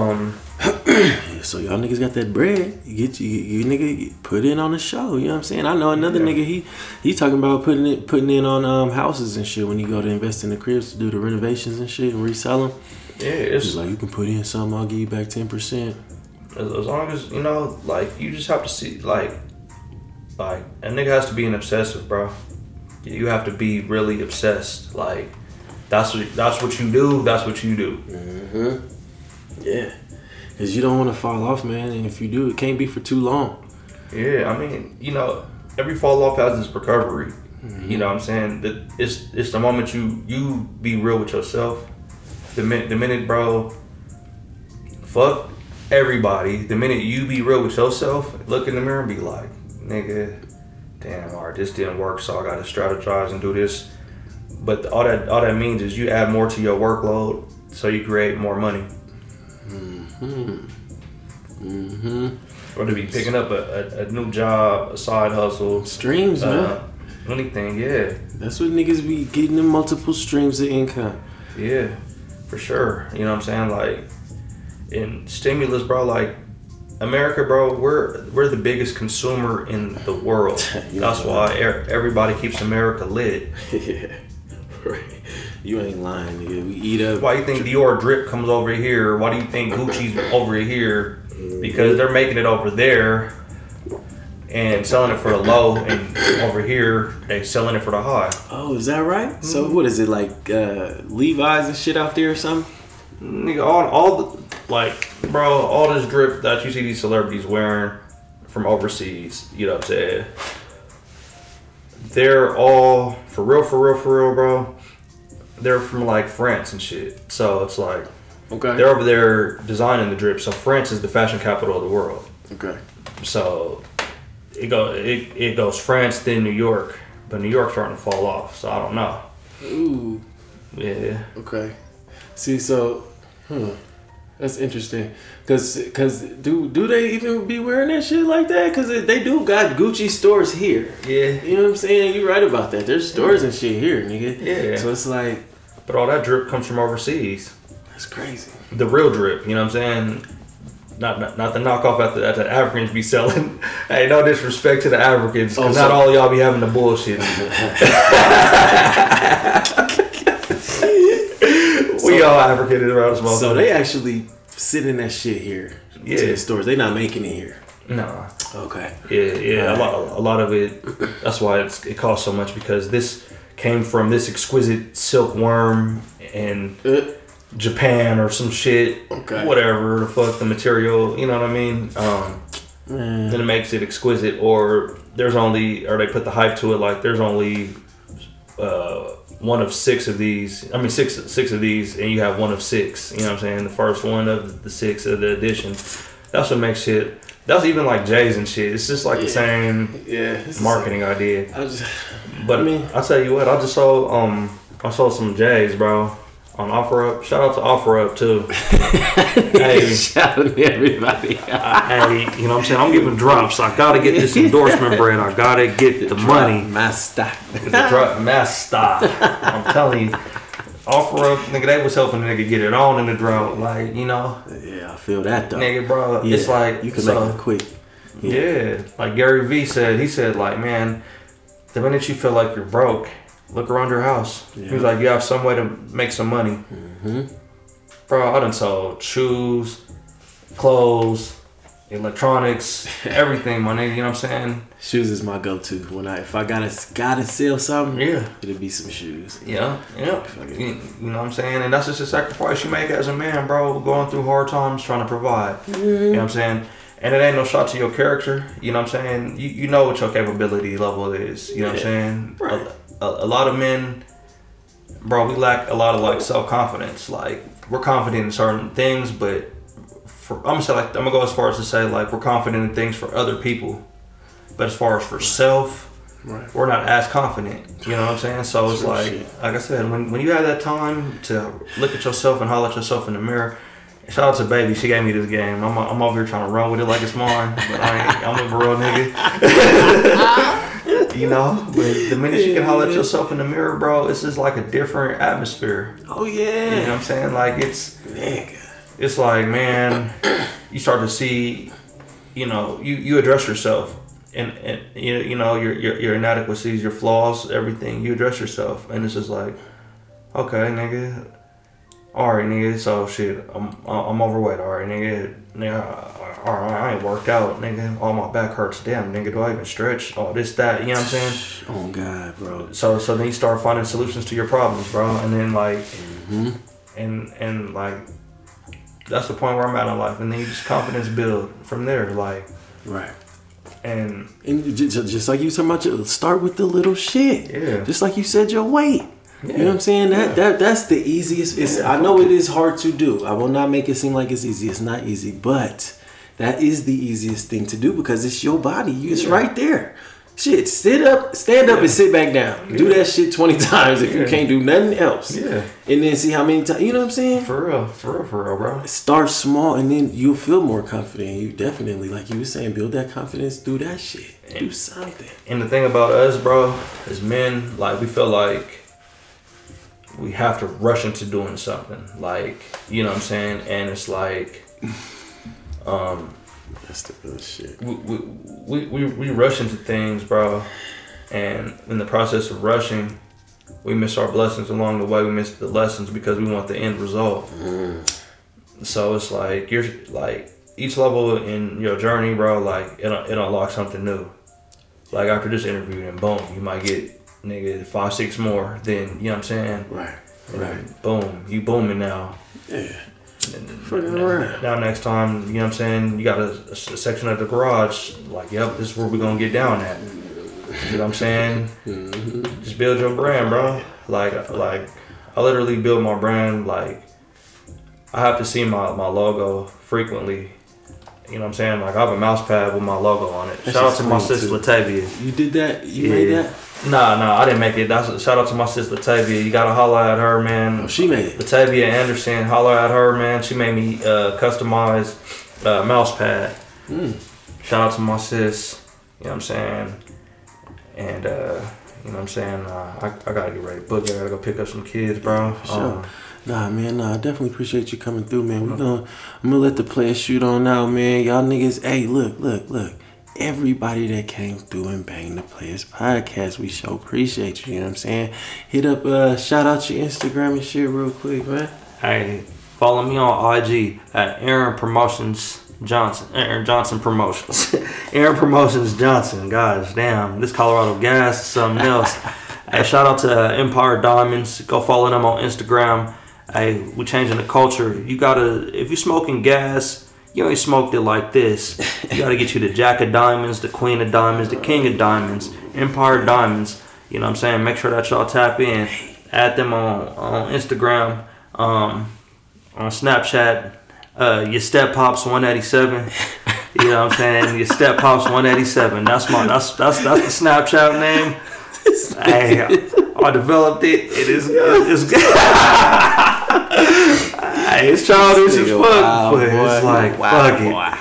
So y'all niggas got that bread. You nigga put in on the show. You know what I'm saying? I know another nigga. He talking about putting in on houses and shit when you go to invest in the cribs to do the renovations and shit and resell them. Yeah, it's He's like, you can put in something, I'll give you back 10%. as long as you know, like, you just have to see, like a nigga has to be an obsessive, bro. You have to be really obsessed. Like, that's what you do. That's what you do. Mm-hmm. Yeah. Because you don't want to fall off, man. And if you do, it can't be for too long. Yeah, I mean, you know, every fall off has its recovery. Mm-hmm. You know what I'm saying? It's the moment you be real with yourself. The minute, bro, fuck everybody. The minute you be real with yourself, look in the mirror and be like, nigga, damn, all right, this didn't work, so I got to strategize and do this. But all that means is you add more to your workload, so you create more money. Whether it be picking up a new job, a side hustle, Streams, man. Anything, yeah. That's what niggas be getting, them multiple streams of income. Yeah, for sure. You know what I'm saying? Like, in stimulus, bro, like, America, bro, we're the biggest consumer in the world. That's why everybody keeps America lit. Yeah, right. You ain't lying, nigga. We eat up. Why do you think Dior drip comes over here? Why do you think Gucci's over here? Because they're making it over there and selling it for the low, and over here they selling it for the high. Oh, is that right? Mm-hmm. So what is it, like Levi's and shit out there or something? Nigga, all the, like, bro, all this drip that you see these celebrities wearing from overseas, you know what I'm saying? They're all for real, bro. They're from like France and shit. So it's like, okay, they're over there designing the drip. So France is the fashion capital of the world. Okay. So it goes France, then New York, but New York's starting to fall off. So I don't know. Ooh. Yeah. Okay. See, so, that's interesting. Cause do they even be wearing that shit like that? Cause they do got Gucci stores here. Yeah. You know what I'm saying? You're right about that. There's stores and shit here, nigga. Yeah. So it's like, but all that drip comes from overseas. that's crazy. The real drip, you know what I'm saying? Not the knockoff that the Africans be selling. Hey, no disrespect to the Africans, because not all of y'all be having the bullshit. We all African around this motherfucker. So they actually sit in that shit here. Yeah. To the stores. They not making it here. No. Okay. Yeah. A lot of it. That's why it costs so much, because this came from this exquisite silkworm in Japan or some shit. Okay. Whatever the fuck the material. You know what I mean? Then it makes it exquisite, or they put the hype to it, like there's only one of six of these. I mean, six of these, and you have one of six. You know what I'm saying? The first one of the six of the edition. That's what makes shit That's even like J's and shit. It's just like the same marketing idea. But I mean, I tell you what, I sold some J's, bro, on OfferUp. Shout out to OfferUp too. Hey, shout out to everybody. Hey, you know what I'm saying? I'm giving drops. I gotta get this endorsement bread. I gotta get the money. Master. Master. I'm telling you. OfferUp, nigga, they was helping the nigga get it on in the drought. Like, you know. Yeah, I feel that though. Nigga, bro, it's like you can make it quick. Yeah, like Gary Vee said. He said, like, man, the minute you feel like you're broke, look around your house. He was like, you have some way to make some money. Bro, I done sold shoes, clothes, electronics, everything, my nigga. You know what I'm saying? Shoes is my go-to. If I gotta sell something, it'll be some shoes. Yeah. You know what I'm saying? And that's just a sacrifice you make as a man, bro, going through hard times trying to provide. You know what I'm saying? And it ain't no shot to your character. You know what I'm saying? You know what your capability level is. You know what I'm saying? Right. A lot of men, bro, we lack a lot of like self-confidence. Like, we're confident in certain things, but I'm gonna go as far as to say, like, we're confident in things for other people, but as far as for self, we're not as confident. You know what I'm saying? So it's like I said, when you have that time to look at yourself and holler at yourself in the mirror. Shout out to Baby, she gave me this game. I'm over here trying to run with it like it's mine, but I'm a real nigga. You know, but the minute you can holler at yourself in the mirror, bro, it's just like a different atmosphere. Oh yeah. You know what I'm saying? Like it's like, man, you start to see, you know, you address yourself and you know your inadequacies, your flaws, everything. You address yourself, and it's just like, okay, nigga. Alright, nigga, so shit, I'm overweight. Alright, nigga, alright, I ain't worked out, nigga. All my back hurts. Damn, nigga, do I even stretch? Oh, this, that, you know what I'm saying? Oh, God, bro. So then you start finding solutions to your problems, bro. And then, like, and like, that's the point where I'm at in life. And then you just confidence build from there, like. Right. And just like you talking about, start with the little shit. Yeah. Just like you said, your weight. Yeah. You know what I'm saying? That's the easiest. I know it is hard to do. I will not make it seem like it's easy. It's not easy, but that is the easiest thing to do because it's your body. It's right there. Shit, stand up, and sit back down. Do that shit 20 times if you can't do nothing else. Yeah. And then see how many times. You know what I'm saying? For real, bro. Start small, and then you'll feel more confident. You definitely, like you were saying, build that confidence. Do that shit. Do something. And the thing about us, bro, as men, like we feel like we have to rush into doing something, like, you know what I'm saying? And it's like, that's the real shit. We rush into things, bro, and in the process of rushing, we miss our blessings along the way. We miss the lessons because we want the end result. So it's like you're like each level in your journey, bro. Like it unlocks something new. Like after this interview, and boom, you might get. Nigga, 5-6 more, then, you know what I'm saying? Right. Boom, you booming now. Yeah. Now next time, you know what I'm saying, you got a section of the garage, like, yep, this is where we're gonna get down at. You know what I'm saying? Just build your brand, bro. Like I literally build my brand, like, I have to see my logo frequently. You know what I'm saying? Like, I have a mouse pad with my logo on it. Shout out to my sis, Latavia. You did that? You made that? Nah, I didn't make it. Shout out to my sis, Latavia. You gotta holler at her, man. Oh, she made it. Latavia Anderson, holler at her, man. She made me customize mouse pad. Shout out to my sis. You know what I'm saying? And, you know what I'm saying? I gotta get ready to book it. I gotta go pick up some kids, bro. Sure. Nah, man, I definitely appreciate you coming through, man. I'm gonna let the players shoot on out, man. Y'all niggas, hey, look. Everybody that came through and banged the Players Podcast, we so appreciate you, you know what I'm saying? Hit up, shout out your Instagram and shit real quick, man. Hey, follow me on IG at Aaron Johnson Promotions. Aaron Promotions Johnson, gosh damn, this Colorado gas is something else. Hey, shout out to Empire Diamonds. Go follow them on Instagram. Hey, we changing the culture. You gotta, if you smoking gas, you ain't smoked it like this. You gotta get you the Jack of Diamonds, the Queen of Diamonds, the King of Diamonds, Empire Diamonds. You know what I'm saying? Make sure that y'all tap in. Add them on Instagram, on Snapchat. Your Step Pops 187. You know what I'm saying? Your step pops 187. That's the Snapchat name. Hey, I developed it. It is it's hey, it's childish as fuck, but it's like fuck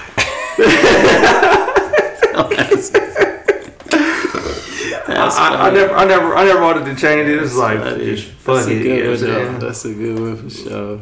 it. I never wanted to change it. It's like fuck it. That's a good one for sure.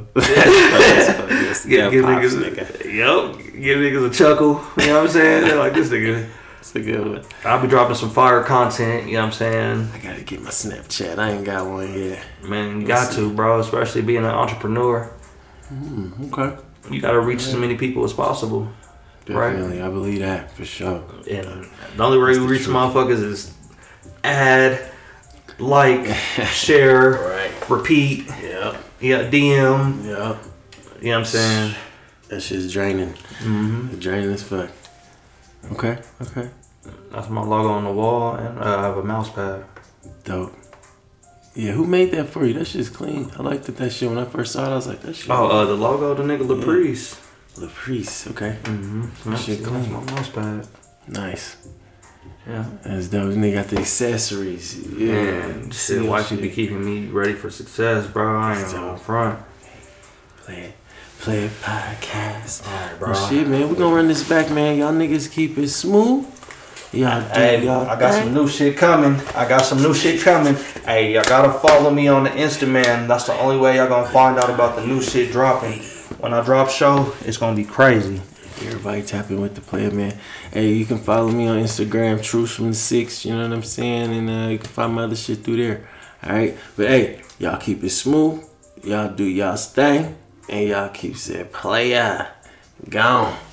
Give niggas a chuckle. You know what I'm saying? They're like, this nigga. That's a good one. I'll be dropping some fire content. You know what I'm saying? I gotta get my Snapchat. I ain't got one yet. Man, you got to, bro. Especially being an entrepreneur. Okay. You gotta reach as many people as possible. Definitely, right? I believe that for sure. And the only way we reach motherfuckers is add, like, share, repeat. Yep. Yeah, DM. Yep. You know what I'm saying? That shit's draining. Mm-hmm. Draining as fuck. Okay. That's my logo on the wall, and I have a mouse pad. Dope. Yeah, who made that for you? That shit's clean. I liked that shit. When I first saw it, I was like, that shit. Oh, the logo, the nigga Laprice. Laprice, okay. Mm-hmm. That shit clean. That's my mouse pad. Nice. Yeah. That's dope. And they got the accessories. Yeah. Man, shit, why she be keeping me ready for success, bro? I ain't on front. Play it podcast. Alright, bro. Well, shit, man. We gonna run this back, man. Y'all niggas keep it smooth. Y'all do y'all I got thing. some new shit coming. Hey, y'all gotta follow me on the Insta, man. That's the only way y'all gonna find out about the new shit dropping. When I drop show, it's gonna be crazy. Everybody tapping with the player, man. Hey, you can follow me on Instagram, Truth from the 6, you know what I'm saying? And you can find my other shit through there. Alright? But hey, y'all keep it smooth. Y'all do y'all's thing. And y'all keep saying, player, gone.